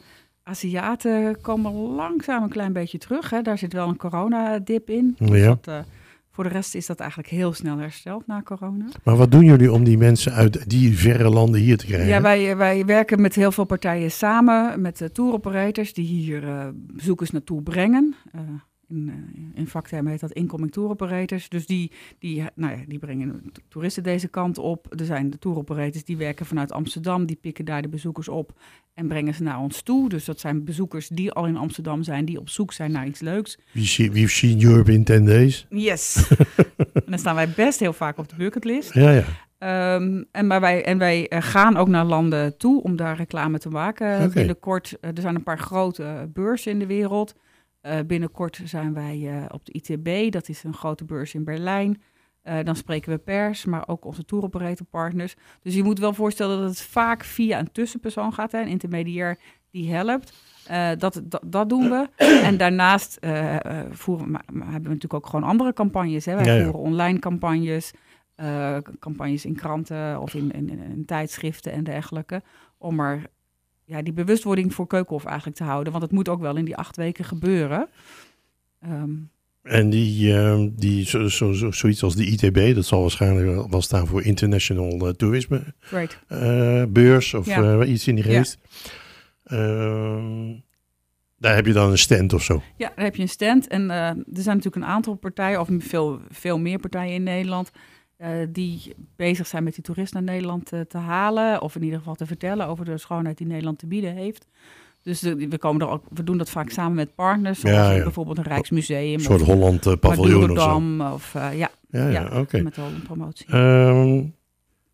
Aziaten komen langzaam een klein beetje terug. Hè. Daar zit wel een coronadip in. Ja. Dus dat, uh, voor de rest is dat eigenlijk heel snel hersteld na corona. Maar wat doen jullie om die mensen uit die verre landen hier te krijgen? Ja, wij, wij werken met heel veel partijen samen, met uh, touroperators die hier uh, bezoekers naartoe brengen. Uh, in, uh, in vaktermen heet dat incoming touroperators. Dus die, die, nou ja, die brengen toeristen deze kant op. Er zijn de touroperators die werken vanuit Amsterdam, die pikken daar de bezoekers op en brengen ze naar ons toe. Dus dat zijn bezoekers die al in Amsterdam zijn, die op zoek zijn naar iets leuks. We've seen Europe in ten days. Yes. En dan staan wij best heel vaak op de bucketlist. Ja, ja. Um, en, maar wij, en wij uh, gaan ook naar landen toe om daar reclame te maken. Okay. Binnenkort, uh, er zijn een paar grote beurzen in de wereld. Uh, binnenkort zijn wij uh, op de I T B, dat is een grote beurs in Berlijn. Uh, dan spreken we pers, maar ook onze touroperatorpartners. Dus je moet wel voorstellen dat het vaak via een tussenpersoon gaat, hè, een intermediair die helpt. Uh, dat, dat, dat doen we. En daarnaast uh, uh, voeren, maar, maar hebben we natuurlijk ook gewoon andere campagnes. Hè. Wij ja, ja. voeren online campagnes, uh, campagnes in kranten of in, in, in, in tijdschriften en dergelijke. Om er ja, die bewustwording voor Keukenhof eigenlijk te houden. Want het moet ook wel in die acht weken gebeuren. Um, En die, uh, die zo, zo, zo, zoiets als de I T B, dat zal waarschijnlijk wel staan voor International uh, Toerisme right. uh, Beurs of ja. uh, iets in die geest. Ja. Uh, daar heb je dan een stand of zo. Ja, daar heb je een stand. En uh, er zijn natuurlijk een aantal partijen, of veel, veel meer partijen in Nederland, uh, die bezig zijn met die toeristen naar Nederland uh, te halen. Of in ieder geval te vertellen over de schoonheid die Nederland te bieden heeft. Dus de, we, komen er ook, we doen dat vaak samen met partners. Zoals ja, ja. bijvoorbeeld een Rijksmuseum. Een soort of Holland uh, paviljoen of zo. Of, uh, ja, ja, ja, ja oké. Okay. Met al een promotie. Um,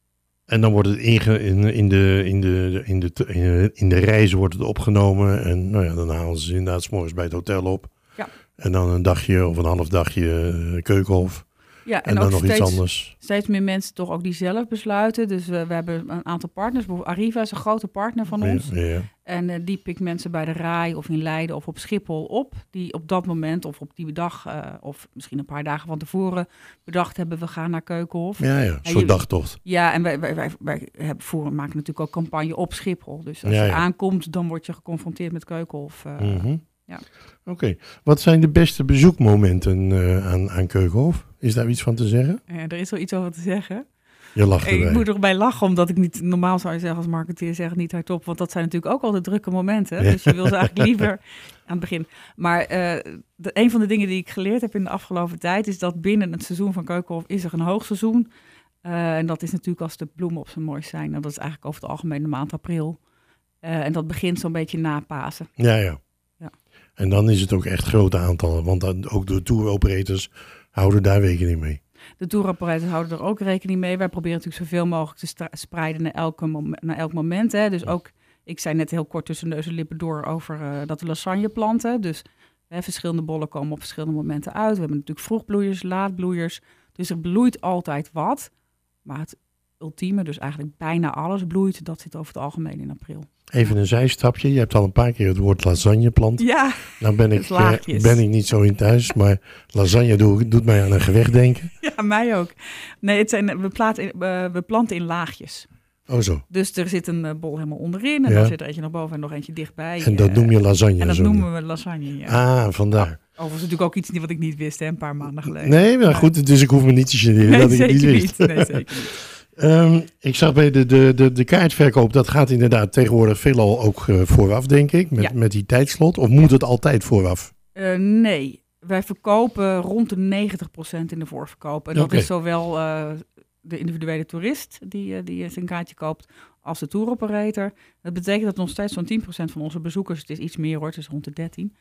En dan wordt het inge, in, in, de, in, de, in, de, in, de, in de reizen wordt het opgenomen. En nou ja, dan halen ze inderdaad 's morgens bij het hotel op. Ja. En dan een dagje of een half dagje uh, Keukenhof. Ja, en, en dan ook nog steeds, iets anders. Steeds meer mensen toch ook die zelf besluiten. Dus uh, we hebben een aantal partners. Bijvoorbeeld Arriva is een grote partner van ons. Ja, ja. En uh, die pikt mensen bij de Rai of in Leiden of op Schiphol op. Die op dat moment of op die dag uh, of misschien een paar dagen van tevoren bedacht hebben, we gaan naar Keukenhof. Ja, ja, zo'n dagtocht. Ja, en wij, wij, wij, wij hebben voeren, maken natuurlijk ook campagne op Schiphol. Dus als ja, je ja. aankomt, dan word je geconfronteerd met Keukenhof. Uh, mm-hmm. ja. Oké, okay. Wat zijn de beste bezoekmomenten uh, aan, aan Keukenhof? Is daar iets van te zeggen? Ja, er is wel iets over te zeggen. Je lacht erbij. Ik moet erbij lachen, omdat ik niet... Normaal zou je zeggen als marketeer, zeg het niet hardop. Want dat zijn natuurlijk ook al de drukke momenten. Ja. Dus je wil ze eigenlijk liever aan het begin. Maar uh, de, een van de dingen die ik geleerd heb in de afgelopen tijd... is dat binnen het seizoen van Keukenhof is er een hoogseizoen. Uh, en dat is natuurlijk als de bloemen op zijn mooist zijn. En dat is eigenlijk over het algemeen de maand april. Uh, en dat begint zo'n beetje na Pasen. Ja, ja. Ja. En dan is het ook echt grote aantallen. Want dan, ook de tour operators houden daar rekening mee. De toeroperators houden er ook rekening mee. Wij proberen natuurlijk zoveel mogelijk te stra- spreiden naar, elke mom- naar elk moment. Hè. Dus ook, ik zei net heel kort tussen neus en lippen door over uh, dat de lasagne planten. Dus hè, verschillende bollen komen op verschillende momenten uit. We hebben natuurlijk vroegbloeiers, laatbloeiers. Dus er bloeit altijd wat. Maar het ultieme, dus eigenlijk bijna alles bloeit, dat zit over het algemeen in april. Even een zijstapje. Je hebt al een paar keer het woord lasagne plant. Ja, nou ben ik, uh, ben ik niet zo in thuis, maar lasagne doe, doet mij aan een gerecht denken. Ja, mij ook. Nee, het zijn, we, platen, uh, we planten in laagjes. Oh zo. Dus er zit een uh, bol helemaal onderin en ja. dan zit er eentje nog boven en nog eentje dichtbij. En dat uh, noem je lasagne? En dat zo noemen we lasagne, ja. Ah, vandaar. Oh, overigens natuurlijk ook iets wat ik niet wist, hè, een paar maanden geleden. Nee, maar goed, dus ik hoef me niet te generen nee, dat ik het niet wist. Niet. Nee, zeker niet. Um, ik zag bij de, de, de, de kaartverkoop, dat gaat inderdaad tegenwoordig veelal ook uh, vooraf, denk ik, met, ja. met die tijdslot. Of moet het altijd vooraf? Uh, nee, wij verkopen rond de negentig procent in de voorverkoop. En dat okay. is zowel uh, de individuele toerist die, uh, die zijn kaartje koopt, als de touroperator. Dat betekent dat nog steeds zo'n tien procent van onze bezoekers, het is iets meer hoor, het is rond de dertien,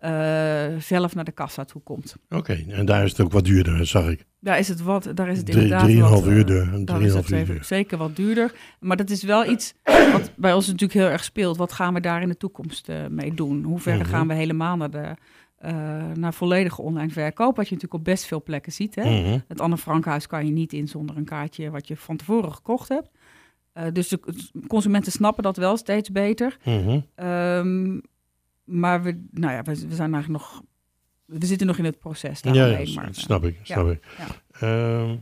uh, zelf naar de kassa toe komt. Oké, okay. En daar is het ook wat duurder, zag ik. Daar is het wat, daar is het Drie, inderdaad drieënhalf wat, uur duur. Daar is het even, zeker wat duurder. Maar dat is wel iets wat bij ons natuurlijk heel erg speelt. Wat gaan we daar in de toekomst uh, mee doen? Hoe ver mm-hmm. gaan we helemaal naar de uh, naar volledige online verkoop? Wat je natuurlijk op best veel plekken ziet. Hè? Mm-hmm. Het Anne Frankhuis kan je niet in zonder een kaartje wat je van tevoren gekocht hebt. Uh, dus de consumenten snappen dat wel steeds beter. Mm-hmm. Um, maar we, nou ja, we, we zijn eigenlijk nog... We zitten nog in het proces daaromheen. Ja, ja, maar, snap ik. Snap ja, ik. Ja. Uh,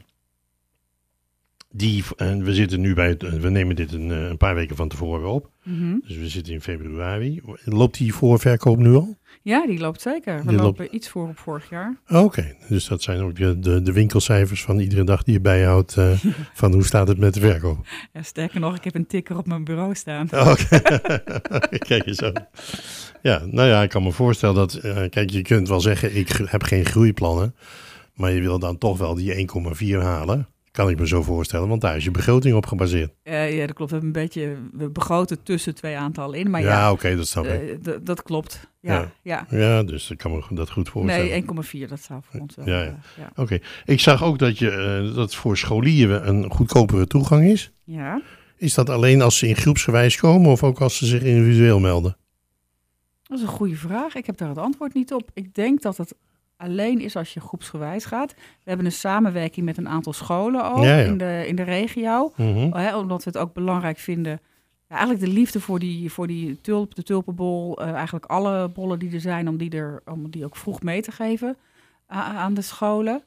die, en we zitten nu bij het, we nemen dit een, een paar weken van tevoren op. Mm-hmm. Dus we zitten in februari. Loopt die voorverkoop nu al? Ja, die loopt zeker. We die lopen loopt... iets voor op vorig jaar. Oké, okay. Dus dat zijn ook de, de, de winkelcijfers van iedere dag die je bijhoudt. Uh, van hoe staat het met de verkoop? Ja, sterker nog, ik heb een tikker op mijn bureau staan. Oké, okay. Kijk eens zo. Ja, nou ja, ik kan me voorstellen dat... Uh, kijk, je kunt wel zeggen, ik heb geen groeiplannen. Maar je wil dan toch wel die één komma vier halen. Kan ik me zo voorstellen, want daar is je begroting op gebaseerd. Uh, ja, dat klopt. We hebben een beetje... We begroten tussen twee aantallen in. Maar ja, ja, oké, okay, dat snap ik. Uh, d- dat klopt. Ja, ja. ja. ja, dus ik kan me dat goed voorstellen. Nee, één komma vier, dat zou voor ons wel. Ja, ja. Uh, ja. Oké. Okay. Ik zag ook dat, je, uh, dat voor scholieren een goedkopere toegang is. Ja. Is dat alleen als ze in groepsgewijs komen of ook als ze zich individueel melden? Dat is een goede vraag. Ik heb daar het antwoord niet op. Ik denk dat het alleen is als je groepsgewijs gaat. We hebben een samenwerking met een aantal scholen ook ja, ja. In, de, in de regio. Mm-hmm. Hè, omdat we het ook belangrijk vinden. Ja, eigenlijk de liefde voor die, voor die tulp, de tulpenbol. Uh, eigenlijk alle bollen die er zijn, om die, er, om die ook vroeg mee te geven aan, aan de scholen.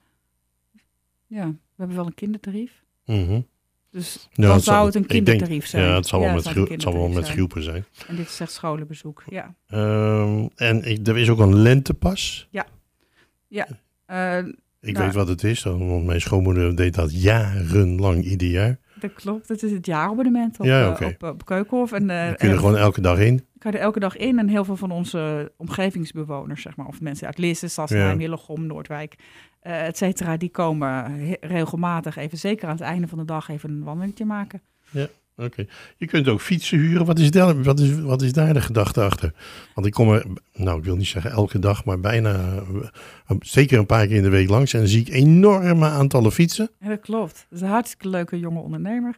Ja, we hebben wel een kindertarief. Mm-hmm. Dus ja, dan het zou zal, het een kindertarief denk, zijn. Ja, het zal wel ja, met, het gro- het zal wel met groepen zijn. En dit is echt scholenbezoek, ja. Um, en ik, er is ook een lentepas. Ja. Ja. Uh, ik nou, weet wat het is, want mijn schoonmoeder deed dat jarenlang ieder jaar. Dat klopt, het is het jaarabonnement op, ja, okay. op, op, op Keukenhof. En, uh, je kunt er gewoon elke dag in. Kan je er elke dag in en heel veel van onze omgevingsbewoners, zeg maar, of mensen uit Lisse, Sassenheim, ja. Hillegom, Noordwijk, uh, et cetera, die komen he- regelmatig even, zeker aan het einde van de dag, even een wandelingetje maken. Ja. Oké. Okay. Je kunt ook fietsen huren. Wat is, daar, wat, is, wat is daar de gedachte achter? Want ik kom er, nou ik wil niet zeggen elke dag, maar bijna, zeker een paar keer in de week langs. En dan zie ik enorme aantallen fietsen. Ja, dat klopt. Dat is een hartstikke leuke jonge ondernemer.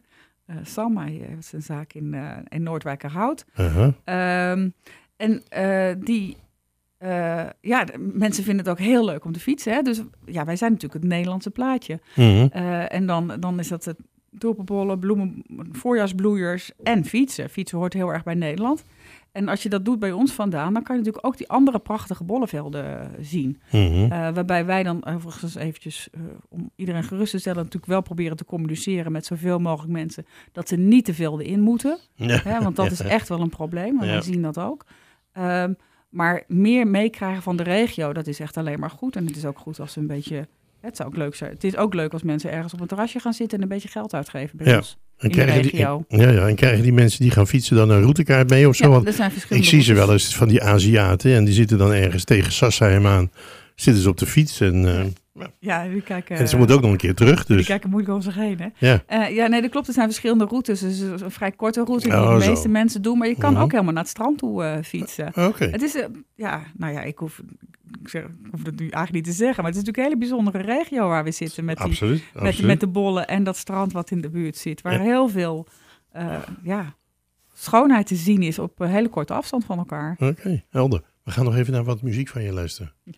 uh, Sam. Hij heeft zijn zaak in, uh, in Noordwijkerhout. Uh-huh. Um, en uh, die... Uh, ja, de, mensen vinden het ook heel leuk om te fietsen. Hè? Dus ja, wij zijn natuurlijk het Nederlandse plaatje. Mm-hmm. Uh, en dan, dan is dat het tulpenbollen, bloemen, voorjaarsbloeiers en fietsen. Fietsen hoort heel erg bij Nederland. En als je dat doet bij ons vandaan, dan kan je natuurlijk ook die andere prachtige bollenvelden zien. Mm-hmm. Uh, waarbij wij dan overigens eventjes, uh, om iedereen gerust te stellen, natuurlijk wel proberen te communiceren met zoveel mogelijk mensen, dat ze niet te veel erin moeten. Ja. Hè? Want dat is echt wel een probleem, en Ja. wij zien dat ook. Um, maar meer meekrijgen van de regio, dat is echt alleen maar goed. En het is ook goed als ze een beetje... Het zou ook leuk zijn. Het is ook leuk als mensen ergens op een terrasje gaan zitten en een beetje geld uitgeven bij Ja. ons. En In de krijgen, die, regio. ja, ja, en krijgen die mensen die gaan fietsen dan een routekaart mee of zo? Ja, Want er zijn ik verschillende zie ze routes. wel eens van die Aziaten en die zitten dan ergens tegen Sassheim aan. Zitten ze op de fiets en, uh, Ja, die kijken, en ze moeten ook nog een keer terug. die Dus kijken moeilijk om zich heen. Hè? ja. Uh, ja, nee, dat klopt. Er zijn verschillende routes. Dus het is een vrij korte route die Oh, de zo. meeste mensen doen. Maar je kan Mhm. ook helemaal naar het strand toe uh, fietsen. Oké. Okay. Het is, uh, ja, nou ja, ik hoef, ik, zeg, ik hoef dat nu eigenlijk niet te zeggen. Maar het is natuurlijk een hele bijzondere regio waar we zitten. Met, die, Absoluut. met, absoluut. met de bollen en dat strand wat in de buurt zit. Waar Ja. heel veel uh, ja, schoonheid te zien is op een hele korte afstand van elkaar. Oké, okay, helder. We gaan nog even naar wat muziek van je luisteren. Ja.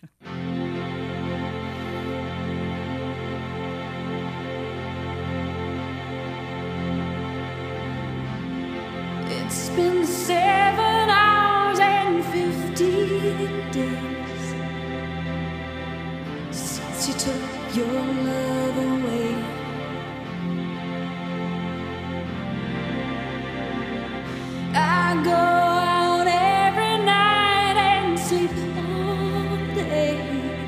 It's been seven hours and fifteen days since you took your love away. I go out every night and sleep all day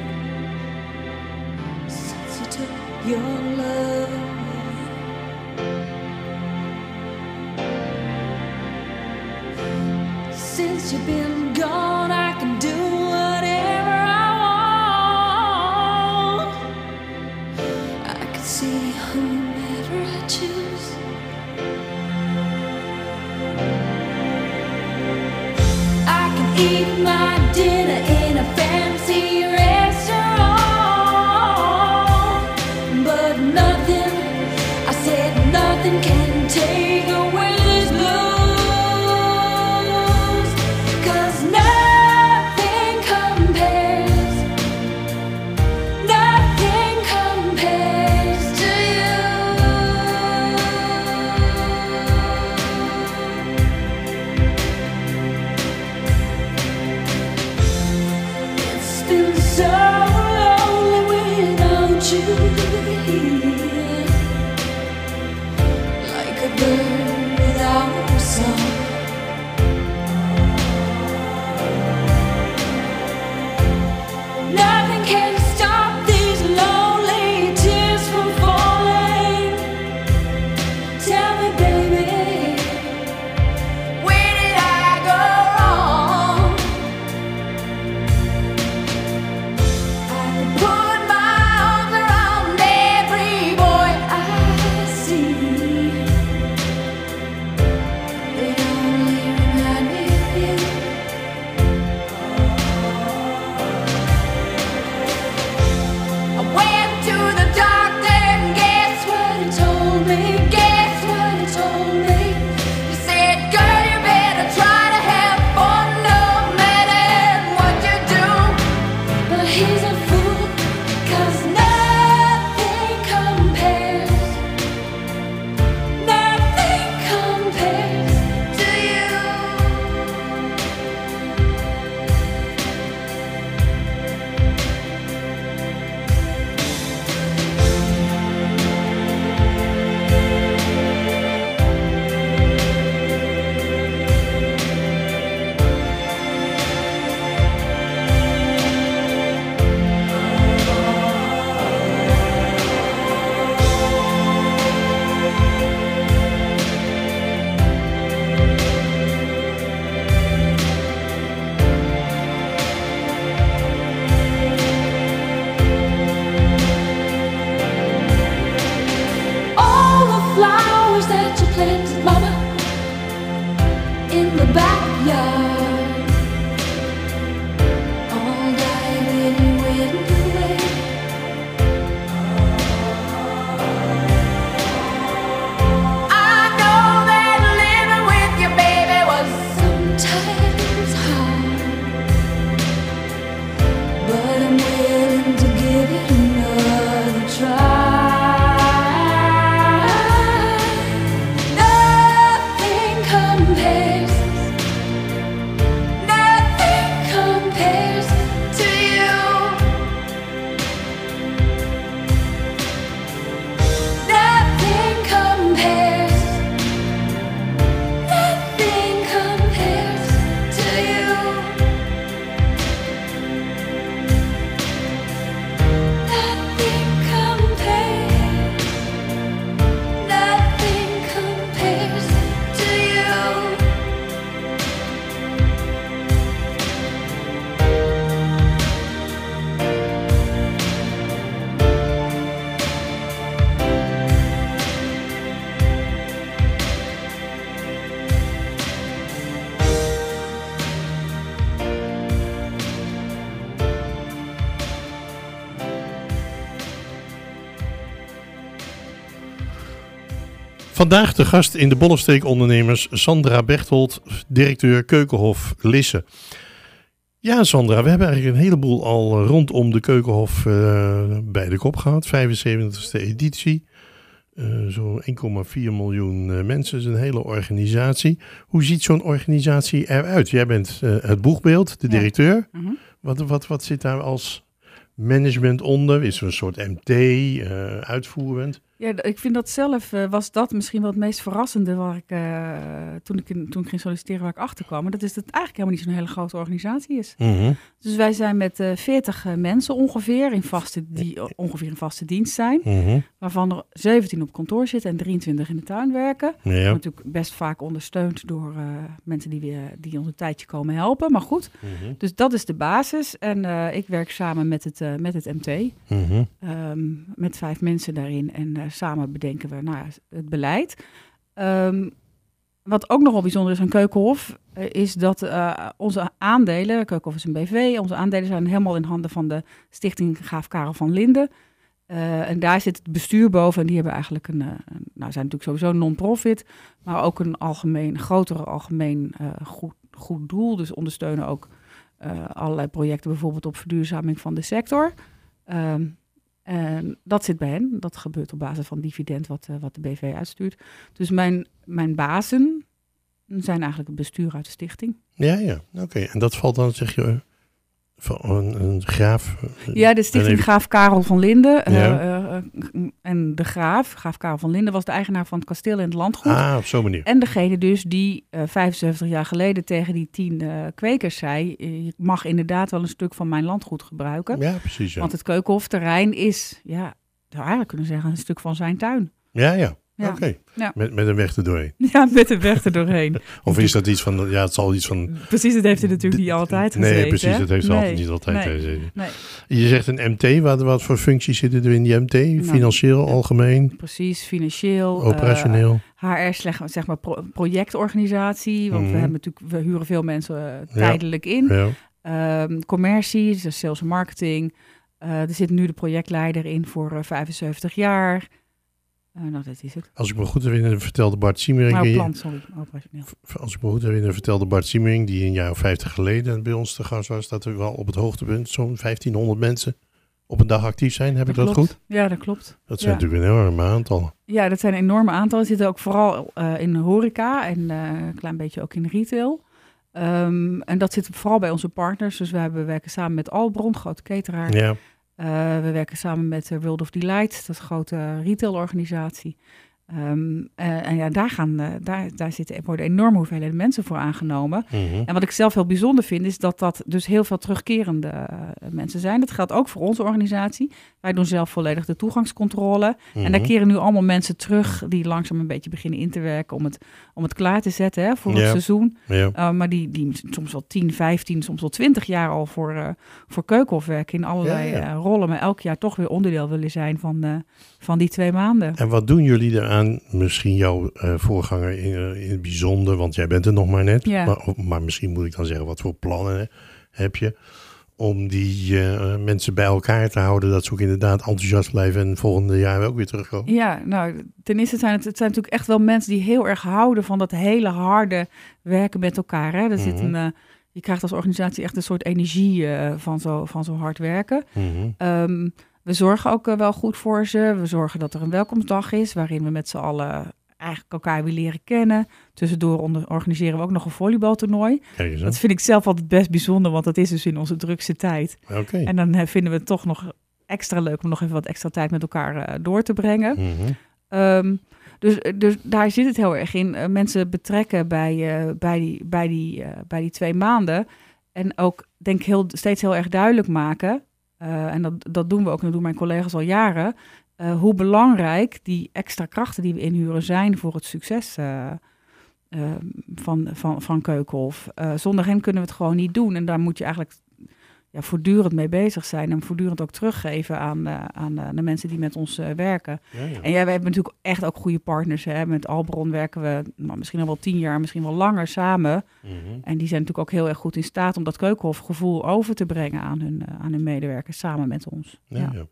since you took your love away. Since you've been gone, I can do whatever I want. I can see whomever I choose. I can eat my dinner in a fancy restaurant, but nothing, I said nothing can take away this blues. Vandaag de gast in de Bollenstreek Ondernemers, Sandra Bechtold, directeur Keukenhof Lisse. Ja, Sandra, we hebben eigenlijk een heleboel al rondom de Keukenhof uh, bij de kop gehad. vijfenzeventigste editie. Uh, Zo'n één komma vier miljoen uh, mensen, is een hele organisatie. Hoe ziet zo'n organisatie eruit? Jij bent uh, het boegbeeld, de directeur. Ja. Mm-hmm. Wat, wat, wat zit daar als management onder? Is er een soort M T, uh, uitvoerend? Ja, ik vind dat zelf, uh, was dat misschien wel het meest verrassende waar ik, uh, toen, ik in, toen ik ging solliciteren waar ik achter kwam. Dat is dat het eigenlijk helemaal niet zo'n hele grote organisatie is. Mm-hmm. Dus wij zijn met uh, veertig uh, mensen ongeveer in, vaste die, ongeveer in vaste dienst zijn. Mm-hmm. Waarvan er zeventien op kantoor zitten en drieëntwintig in de tuin werken. Ja. Natuurlijk best vaak ondersteund door uh, mensen die, weer, die ons een tijdje komen helpen. Maar goed, Mm-hmm. dus dat is de basis. En uh, ik werk samen met het, uh, met het M T. Mm-hmm. Um, met vijf mensen daarin. En uh, samen bedenken we nou ja, het beleid. Um, wat ook nogal bijzonder is aan Keukenhof, uh, is dat uh, onze aandelen, Keukenhof is een B V, onze aandelen zijn helemaal in handen van de Stichting Graaf Karel van Linde. Uh, en daar zit het bestuur boven en die hebben eigenlijk een, uh, een nou zijn natuurlijk sowieso non-profit, maar ook een algemeen, grotere algemeen uh, goed, goed doel. Dus ondersteunen ook uh, allerlei projecten, bijvoorbeeld op verduurzaming van de sector. Um, En dat zit bij hen. Dat gebeurt op basis van dividend wat, uh, wat de B V uitstuurt. Dus mijn, mijn bazen zijn eigenlijk het bestuur uit de stichting. Ja, ja. Oké. Okay. En dat valt dan, zeg je, van een, een graaf? Ja, de stichting even... Graaf Karel van Linde. Ja. Uh, uh, en de graaf, Graaf Karel van Linde, was de eigenaar van het kasteel en het landgoed. Ah, op zo'n manier. En degene dus die uh, vijfenzeventig jaar geleden tegen die tien uh, kwekers zei, uh, je mag inderdaad wel een stuk van mijn landgoed gebruiken. Ja, precies. Ja. Want het Keukenhofterrein is, ja, zou eigenlijk kunnen zeggen, een stuk van zijn tuin. Ja, ja. Ja. Oké, okay. Ja. met, met een weg erdoorheen. Ja, met een weg er doorheen. Of is dat iets van, ja, het zal iets van... Precies, dat heeft hij natuurlijk niet altijd gezeten. Nee, precies, dat heeft hij nee. altijd niet altijd nee. gezeten. Nee. Je zegt een M T, wat, wat voor functies zitten er in die M T? Nou, financieel, ja. algemeen? Precies, financieel. Operationeel. Uh, H R, zeg maar, pro- projectorganisatie. Want mm-hmm. we hebben natuurlijk, we huren veel mensen uh, tijdelijk ja. in. Ja. Um, commercie, dus sales en marketing. Uh, er zit nu de projectleider in voor uh, vijfenzeventig jaar. Uh, nou, dat is het. Als ik me goed herinner, vertelde Bart Siemering... Nou, plan, sorry. Operationeel. Als ik me goed herinner, vertelde Bart Siemering, die een jaar of vijftig geleden bij ons te gast was, dat er wel op het hoogtepunt zo'n vijftienhonderd mensen op een dag actief zijn. Heb dat ik dat klopt. goed? Ja, dat klopt. Dat zijn ja. natuurlijk een enorme aantallen. Ja, dat zijn enorme aantallen. Zitten ook vooral uh, in de horeca en uh, een klein beetje ook in retail. Um, en dat zit vooral bij onze partners. Dus we, hebben, we werken samen met Albron, grote cateraar. Ja. Uh, we werken samen met uh, World of Delight, dat is een grote retailorganisatie. Um, uh, en ja, daar, gaan, uh, daar, daar zitten, worden enorme hoeveelheden mensen voor aangenomen. Mm-hmm. En wat ik zelf heel bijzonder vind, is dat dat dus heel veel terugkerende uh, mensen zijn. Dat geldt ook voor onze organisatie. Wij doen zelf volledig de toegangscontrole. Mm-hmm. En daar keren nu allemaal mensen terug die langzaam een beetje beginnen in te werken om het, om het klaar te zetten hè, voor ja. het seizoen. Ja. Uh, maar die, die soms wel tien, vijftien, soms wel twintig jaar al voor, uh, voor Keukenhof werken in allerlei ja, ja. Uh, rollen. Maar elk jaar toch weer onderdeel willen zijn van, uh, van die twee maanden. En wat doen jullie eraan? Misschien jouw uh, voorganger in, uh, in het bijzonder, want jij bent er nog maar net. Ja. Maar, maar misschien moet ik dan zeggen, wat voor plannen hè, heb je om die uh, mensen bij elkaar te houden, dat ze ook inderdaad enthousiast blijven en volgende jaar ook weer terugkomen? Ja, nou, ten eerste zijn het, het zijn natuurlijk echt wel mensen die heel erg houden van dat hele harde werken met elkaar. Hè? Er mm-hmm. zit een, uh, je krijgt als organisatie echt een soort energie uh, van, zo, van zo hard werken. Mm-hmm. Um, We zorgen ook uh, wel goed voor ze. We zorgen dat er een welkomstdag is, waarin we met z'n allen eigenlijk elkaar weer leren kennen. Tussendoor onder, organiseren we ook nog een volleybaltoernooi. Dat vind ik zelf altijd best bijzonder, want dat is dus in onze drukste tijd. Okay. En dan uh, vinden we het toch nog extra leuk om nog even wat extra tijd met elkaar uh, door te brengen. Mm-hmm. Um, dus, dus daar zit het heel erg in. Uh, mensen betrekken bij, uh, bij, die, bij, die, uh, bij die twee maanden. En ook, denk ik, heel, steeds heel erg duidelijk maken... Uh, en dat, dat doen we ook, en dat doen mijn collega's al jaren, uh, hoe belangrijk die extra krachten die we inhuren zijn voor het succes uh, uh, van, van, van Keukenhof. Uh, zonder hen kunnen we het gewoon niet doen. En daar moet je eigenlijk ja, voortdurend mee bezig zijn en voortdurend ook teruggeven aan, uh, aan uh, de mensen die met ons uh, werken. Ja, ja. En ja, we hebben natuurlijk echt ook goede partners. Hè. Met Albron werken we nou, misschien al wel tien jaar, misschien wel langer samen. Mm-hmm. En die zijn natuurlijk ook heel erg goed in staat om dat Keukenhofgevoel over te brengen aan hun, uh, aan hun medewerkers samen met ons. Ja, ja. ja.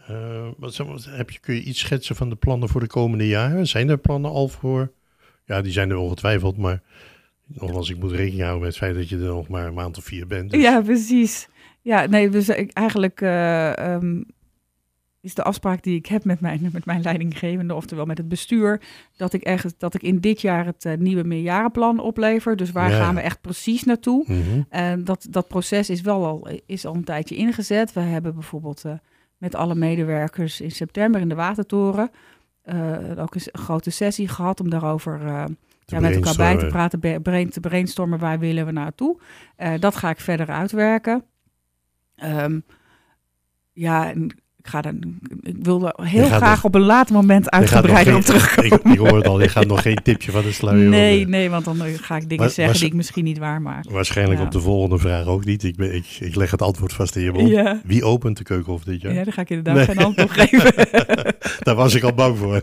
Uh, wat, wat, heb je, kun je iets schetsen van de plannen voor de komende jaren? Zijn er plannen al voor? Ja, die zijn er ongetwijfeld, maar nogmaals, ik moet rekening houden met het feit dat je er nog maar een maand of vier bent. Dus. Ja, precies. Ja, nee, dus ik, eigenlijk uh, um, is de afspraak die ik heb met mijn, met mijn leidinggevende, oftewel met het bestuur, dat ik, echt, dat ik in dit jaar het uh, nieuwe meerjarenplan oplever. Dus waar ja. gaan we echt precies naartoe? Mm-hmm. En dat, dat proces is wel al, is al een tijdje ingezet. We hebben bijvoorbeeld uh, met alle medewerkers in september in de Watertoren uh, ook een grote sessie gehad om daarover uh, ja, met elkaar bij te praten, be- brain, te brainstormen, waar willen we naartoe. Uh, dat ga ik verder uitwerken. Um, ja, en ik ga dan, ik wil er heel graag nog, op een later moment uitgebreider op terugkomen. Ik, ik hoor het al, je gaat nog geen tipje van de sluier. Nee, over. nee, want dan ga ik dingen maar, zeggen maar, die ik misschien niet waar maak. Waarschijnlijk ja. op de volgende vraag ook niet. Ik, ben, ik, ik leg het antwoord vast in je mond. Ja. Wie opent de Keukenhof dit jaar? Ja, daar ga ik inderdaad nee. geen antwoord op geven. Daar was ik al bang voor.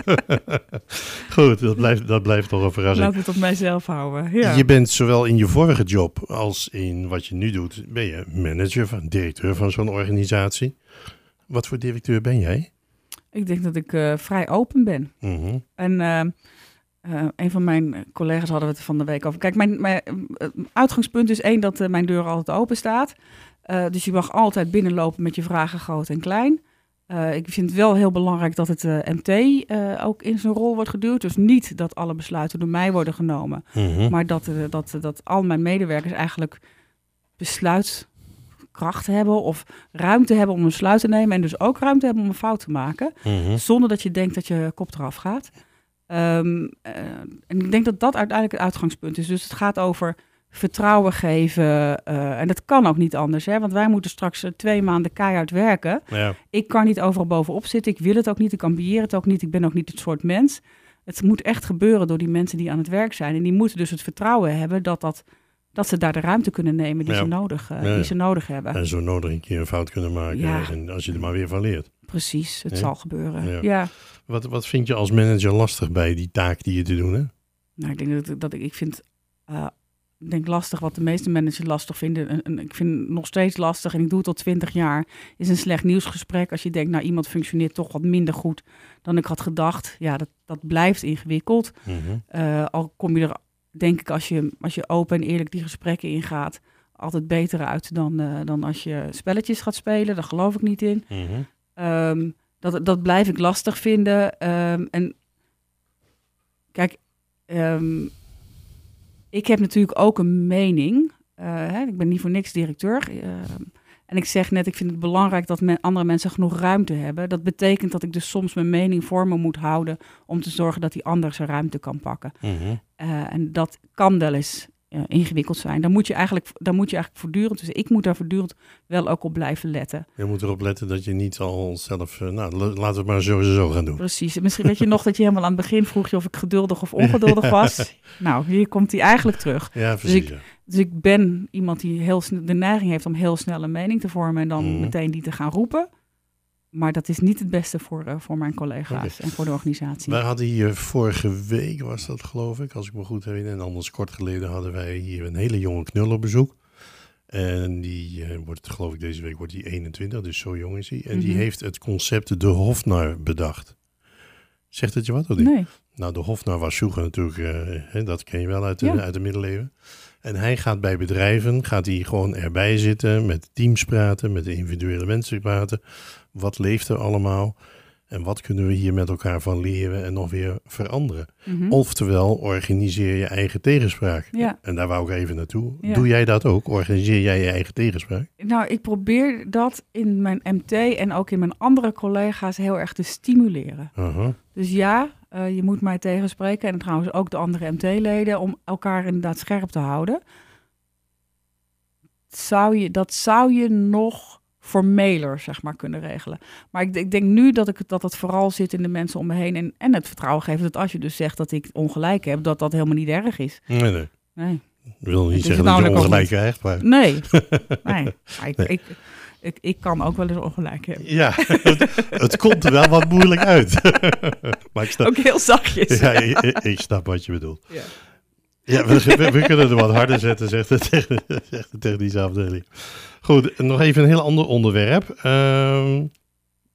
Goed, dat blijft, dat blijft toch een verrassing. Laat het op mijzelf houden. Ja. Je bent zowel in je vorige job als in wat je nu doet, ben je manager, van, directeur van zo'n organisatie. Wat voor directeur ben jij? Ik denk dat ik uh, vrij open ben. Mm-hmm. En uh, uh, een van mijn collega's hadden we het van de week over. Kijk, mijn, mijn uh, uitgangspunt is één, dat uh, mijn deur altijd open staat. Uh, dus je mag altijd binnenlopen met je vragen groot en klein. Uh, ik vind het wel heel belangrijk dat het uh, M T uh, ook in zijn rol wordt geduwd. Dus niet dat alle besluiten door mij worden genomen. Mm-hmm. Maar dat, uh, dat, dat al mijn medewerkers eigenlijk besluit... kracht hebben of ruimte hebben om een besluit te nemen en dus ook ruimte hebben om een fout te maken, mm-hmm. zonder dat je denkt dat je kop eraf gaat. Um, uh, en ik denk dat dat uiteindelijk het uitgangspunt is. Dus het gaat over vertrouwen geven uh, en dat kan ook niet anders, hè? Want wij moeten straks uh, twee maanden keihard werken. Ja. Ik kan niet overal bovenop zitten, ik wil het ook niet, ik ambieer het ook niet, ik ben ook niet het soort mens. Het moet echt gebeuren door die mensen die aan het werk zijn en die moeten dus het vertrouwen hebben dat dat dat ze daar de ruimte kunnen nemen die, ja. ze, nodig, uh, ja, ja. die ze nodig hebben. En zo nodig een keer een fout kunnen maken. Ja. En als je er maar weer van leert. Precies, het ja. zal gebeuren. Ja. Ja. Wat, wat vind je als manager lastig bij die taak die je te doen hebt? Nou, ik denk dat, dat ik, ik vind... Uh, ik denk lastig wat de meeste managers lastig vinden. En, en ik vind het nog steeds lastig, en ik doe het al twintig jaar, is een slecht nieuwsgesprek. Als je denkt, nou, iemand functioneert toch wat minder goed dan ik had gedacht. Ja, dat, dat blijft ingewikkeld. Mm-hmm. Uh, al kom je er... denk ik, als je, als je open en eerlijk die gesprekken ingaat, altijd beter uit dan, uh, dan als je spelletjes gaat spelen. Daar geloof ik niet in. Mm-hmm. Um, dat, dat blijf ik lastig vinden. Um, en kijk, um, ik heb natuurlijk ook een mening. Uh, hè, ik ben niet voor niks directeur. Uh, en ik zeg net, ik vind het belangrijk dat men, andere mensen genoeg ruimte hebben. Dat betekent dat ik dus soms mijn mening voor me moet houden om te zorgen dat die ander zijn ruimte kan pakken. Mm-hmm. Uh, en dat kan wel eens uh, ingewikkeld zijn. Dan moet je eigenlijk, dan moet je eigenlijk voortdurend, dus ik moet daar voortdurend wel ook op blijven letten. Je moet erop letten dat je niet al zelf, uh, nou, laten we het maar zo, zo gaan doen. Precies. Misschien weet je nog dat je helemaal aan het begin vroeg je of ik geduldig of ongeduldig was. Ja. Nou, hier komt hij eigenlijk terug. Ja, precies. Dus ik, dus ik ben iemand die heel snel, de neiging heeft om heel snel een mening te vormen en dan mm. meteen die te gaan roepen. Maar dat is niet het beste voor, uh, voor mijn collega's okay. en voor de organisatie. Wij hadden hier vorige week, was dat geloof ik, als ik me goed herinner. En anders kort geleden hadden wij hier een hele jonge knul op bezoek. En die uh, wordt, geloof ik, deze week wordt die eenentwintig, dus zo jong is hij. En mm-hmm. die heeft het concept de Hofnar bedacht. Zegt het je wat? Of niet? Nee. Nou, de Hofnar was vroeger natuurlijk, uh, hè, dat ken je wel uit de, ja. uit de middeleeuwen. En hij gaat bij bedrijven, gaat hij gewoon erbij zitten, met teams praten, met de individuele mensen praten. Wat leeft er allemaal? En wat kunnen we hier met elkaar van leren en nog weer veranderen? Mm-hmm. Oftewel, organiseer je eigen tegenspraak. Ja. En daar wou ik even naartoe. Ja. Doe jij dat ook? Organiseer jij je eigen tegenspraak? Nou, ik probeer dat in mijn M T en ook in mijn andere collega's heel erg te stimuleren. Uh-huh. Dus ja, uh, je moet mij tegenspreken en trouwens ook de andere M T-leden om elkaar inderdaad scherp te houden. Zou je, dat zou je nog formeler, zeg maar, kunnen regelen. Maar ik, ik denk nu dat, ik, dat het vooral zit in de mensen om me heen en, en het vertrouwen geven dat als je dus zegt dat ik ongelijk heb, dat dat helemaal niet erg is. Nee, nee. Nee. Ik wil niet zeggen dat je ongelijk krijgt, maar... Nee, nee. Ik, nee. Ik, ik, ik kan ook wel eens ongelijk hebben. Ja, het, het komt er wel wat moeilijk uit. Maar ik snap, ook heel zachtjes. Ja, ik, ik snap wat je bedoelt. Ja, ja we, we, we kunnen er wat harder zetten, zegt de, zegt de technische afdeling. Goed, nog even een heel ander onderwerp. Uh,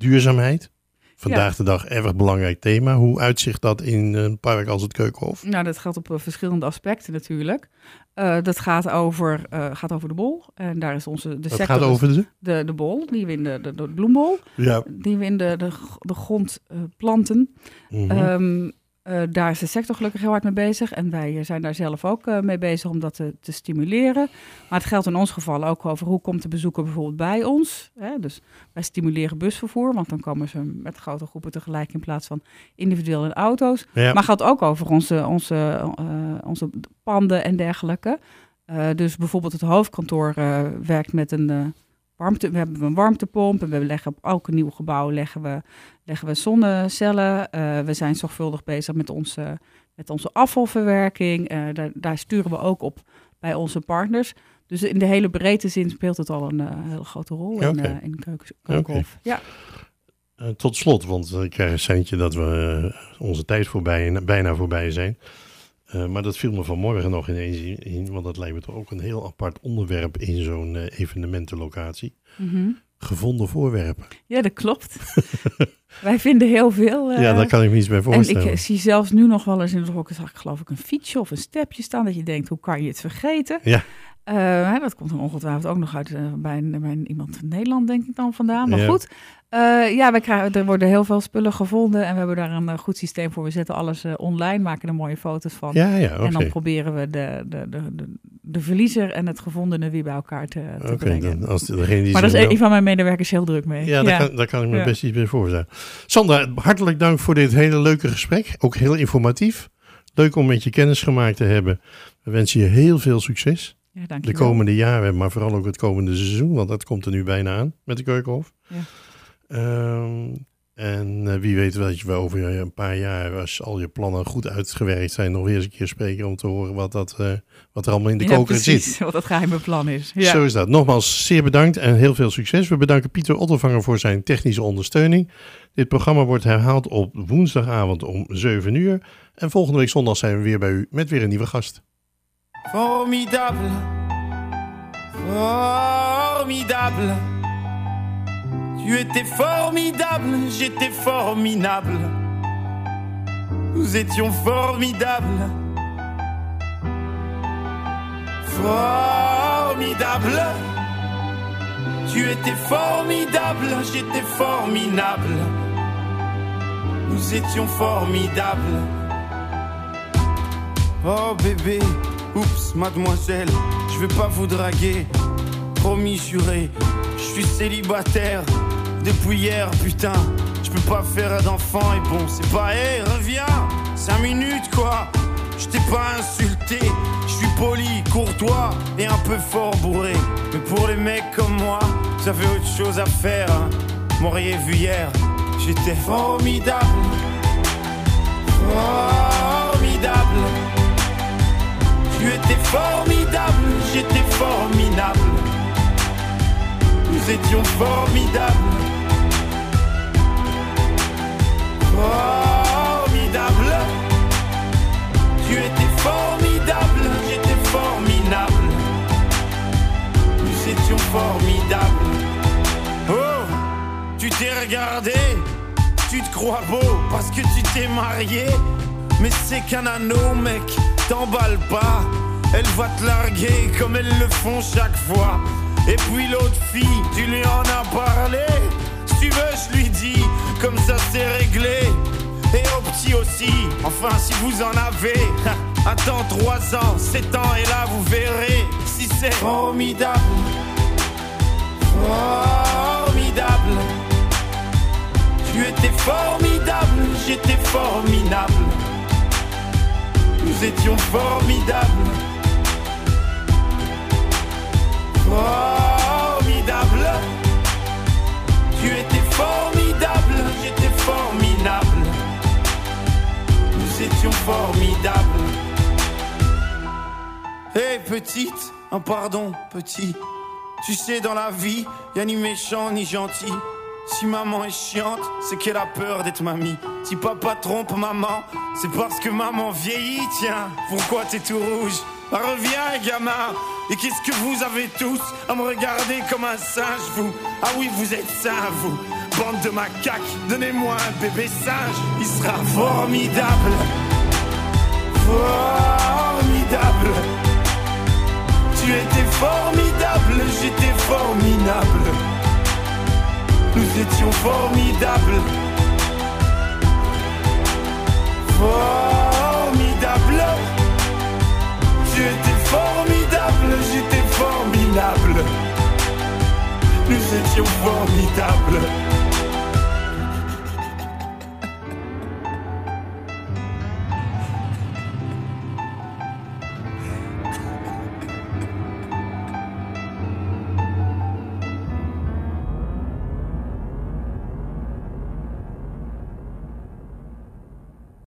Duurzaamheid. Vandaag Ja. de dag erg belangrijk thema. Hoe uitzicht dat in een park als het Keukenhof? Nou, dat geldt op uh, verschillende aspecten natuurlijk. Uh, dat gaat over, uh, gaat over de bol. En daar is onze de Dat sector, gaat over de... de, de bol, die we in de, de, de bloembol, Ja. die we in de, de, de grond uh, planten. Mhm. Um, uh, daar is de sector gelukkig heel hard mee bezig. En wij zijn daar zelf ook uh, mee bezig om dat te, te stimuleren. Maar het geldt in ons geval ook over hoe komt de bezoeker bijvoorbeeld bij ons. Hè? Dus wij stimuleren busvervoer, want dan komen ze met grote groepen tegelijk in plaats van individueel in auto's. Ja. Maar het gaat ook over onze, onze, uh, onze panden en dergelijke. Uh, dus bijvoorbeeld het hoofdkantoor uh, werkt met een... Uh, Warmte, we hebben een warmtepomp en we leggen op elke nieuw gebouw leggen we, leggen we zonnecellen. Uh, we zijn zorgvuldig bezig met onze, met onze afvalverwerking. Uh, daar, daar sturen we ook op bij onze partners. Dus in de hele breedte zin speelt het al een uh, hele grote rol Okay. in, uh, in de keuken, keukenhof. Okay. Ja. Uh, tot slot, want ik krijg een seintje dat we uh, onze tijd voorbij, bijna voorbij zijn. Uh, maar dat viel me vanmorgen nog ineens in, want dat lijkt me toch ook een heel apart onderwerp in zo'n uh, evenementenlocatie. Mm-hmm. Gevonden voorwerpen. Ja, dat klopt. Wij vinden heel veel. Uh, ja, daar kan ik me iets bij voorstellen. En ik zie zelfs nu nog wel eens in de hokken, zag ik geloof ik een fietsje of een stepje staan, dat je denkt, hoe kan je het vergeten? Ja. Uh, dat komt dan ongetwijfeld ook nog uit uh, bij, een, bij een, iemand in Nederland, denk ik dan vandaan. Maar ja. goed, uh, ja, wij krijgen, er worden heel veel spullen gevonden en we hebben daar een uh, goed systeem voor. We zetten alles uh, online, maken er mooie foto's van. Ja, ja, okay. En dan proberen we de, de, de, de, de verliezer en het gevondene weer bij elkaar te, te okay, brengen. Dan, als degene die maar daar is wel... een van mijn medewerkers heel druk mee. Ja, daar, ja. Kan, daar kan ik me ja. best iets bij voorstellen. Sandra, hartelijk dank voor dit hele leuke gesprek. Ook heel informatief. Leuk om met je kennis gemaakt te hebben. We wensen je heel veel succes. Ja, dank de komende jaren, maar vooral ook het komende seizoen, want dat komt er nu bijna aan met de Keukenhof. Ja. Um, en uh, wie weet dat je wel over een paar jaar, als al je plannen goed uitgewerkt zijn, nog weer eens een keer spreken om te horen wat, dat, uh, wat er allemaal in de ja, koker precies, zit. Wat dat geheime plan is. Ja. Zo is dat. Nogmaals, zeer bedankt en heel veel succes. We bedanken Pieter Ottervanger voor zijn technische ondersteuning. Dit programma wordt herhaald op woensdagavond om zeven uur. En volgende week zondag zijn we weer bij u met weer een nieuwe gast. Formidable, formidable. Tu étais formidable, j'étais formidable. Nous étions formidables. Formidable. Tu étais formidable, j'étais formidable. Nous étions formidables. Oh bébé. Oups, mademoiselle, je vais pas vous draguer. Promis, juré, je suis célibataire depuis hier, putain. Je peux pas faire d'enfant et bon, c'est pas, hé, hey, reviens, cinq minutes quoi. Je t'ai pas insulté, je suis poli, courtois et un peu fort bourré. Mais pour les mecs comme moi, ça fait autre chose à faire. Hein. M'auriez vu hier, j'étais formidable. Formidable. Tu étais formidable, j'étais formidable. Nous étions formidables. Formidable. Tu étais formidable, j'étais formidable. Nous étions formidables. Oh, tu t'es regardé, tu te crois beau parce que tu t'es marié. Mais c'est qu'un anneau, mec, t'emballe pas. Elle va te larguer comme elles le font chaque fois. Et puis l'autre fille, tu lui en as parlé. Si tu veux, je lui dis, comme ça c'est réglé. Et au petit aussi, enfin si vous en avez. Attends trois ans, sept ans et là vous verrez si c'est formidable. Formidable. Tu étais formidable, j'étais formidable. Nous étions formidables. Formidable. Tu étais formidable, j'étais formidable. Nous étions formidables. Hé hey, petite, un oh, pardon petit. Tu sais dans la vie, y'a ni méchant ni gentil. Si maman est chiante, c'est qu'elle a peur d'être mamie. Si papa trompe maman, c'est parce que maman vieillit. Tiens, pourquoi t'es tout rouge? Ah, reviens, gamin. Et qu'est-ce que vous avez tous à me regarder comme un singe, vous? Ah oui, vous êtes sains, vous. bande de macaques, donnez-moi un bébé singe, il sera formidable. Formidable. Tu étais formidable, j'étais formidable. Nous étions formidables. Formidable. Tu étais formidable, j'étais formidable. Nous étions formidables.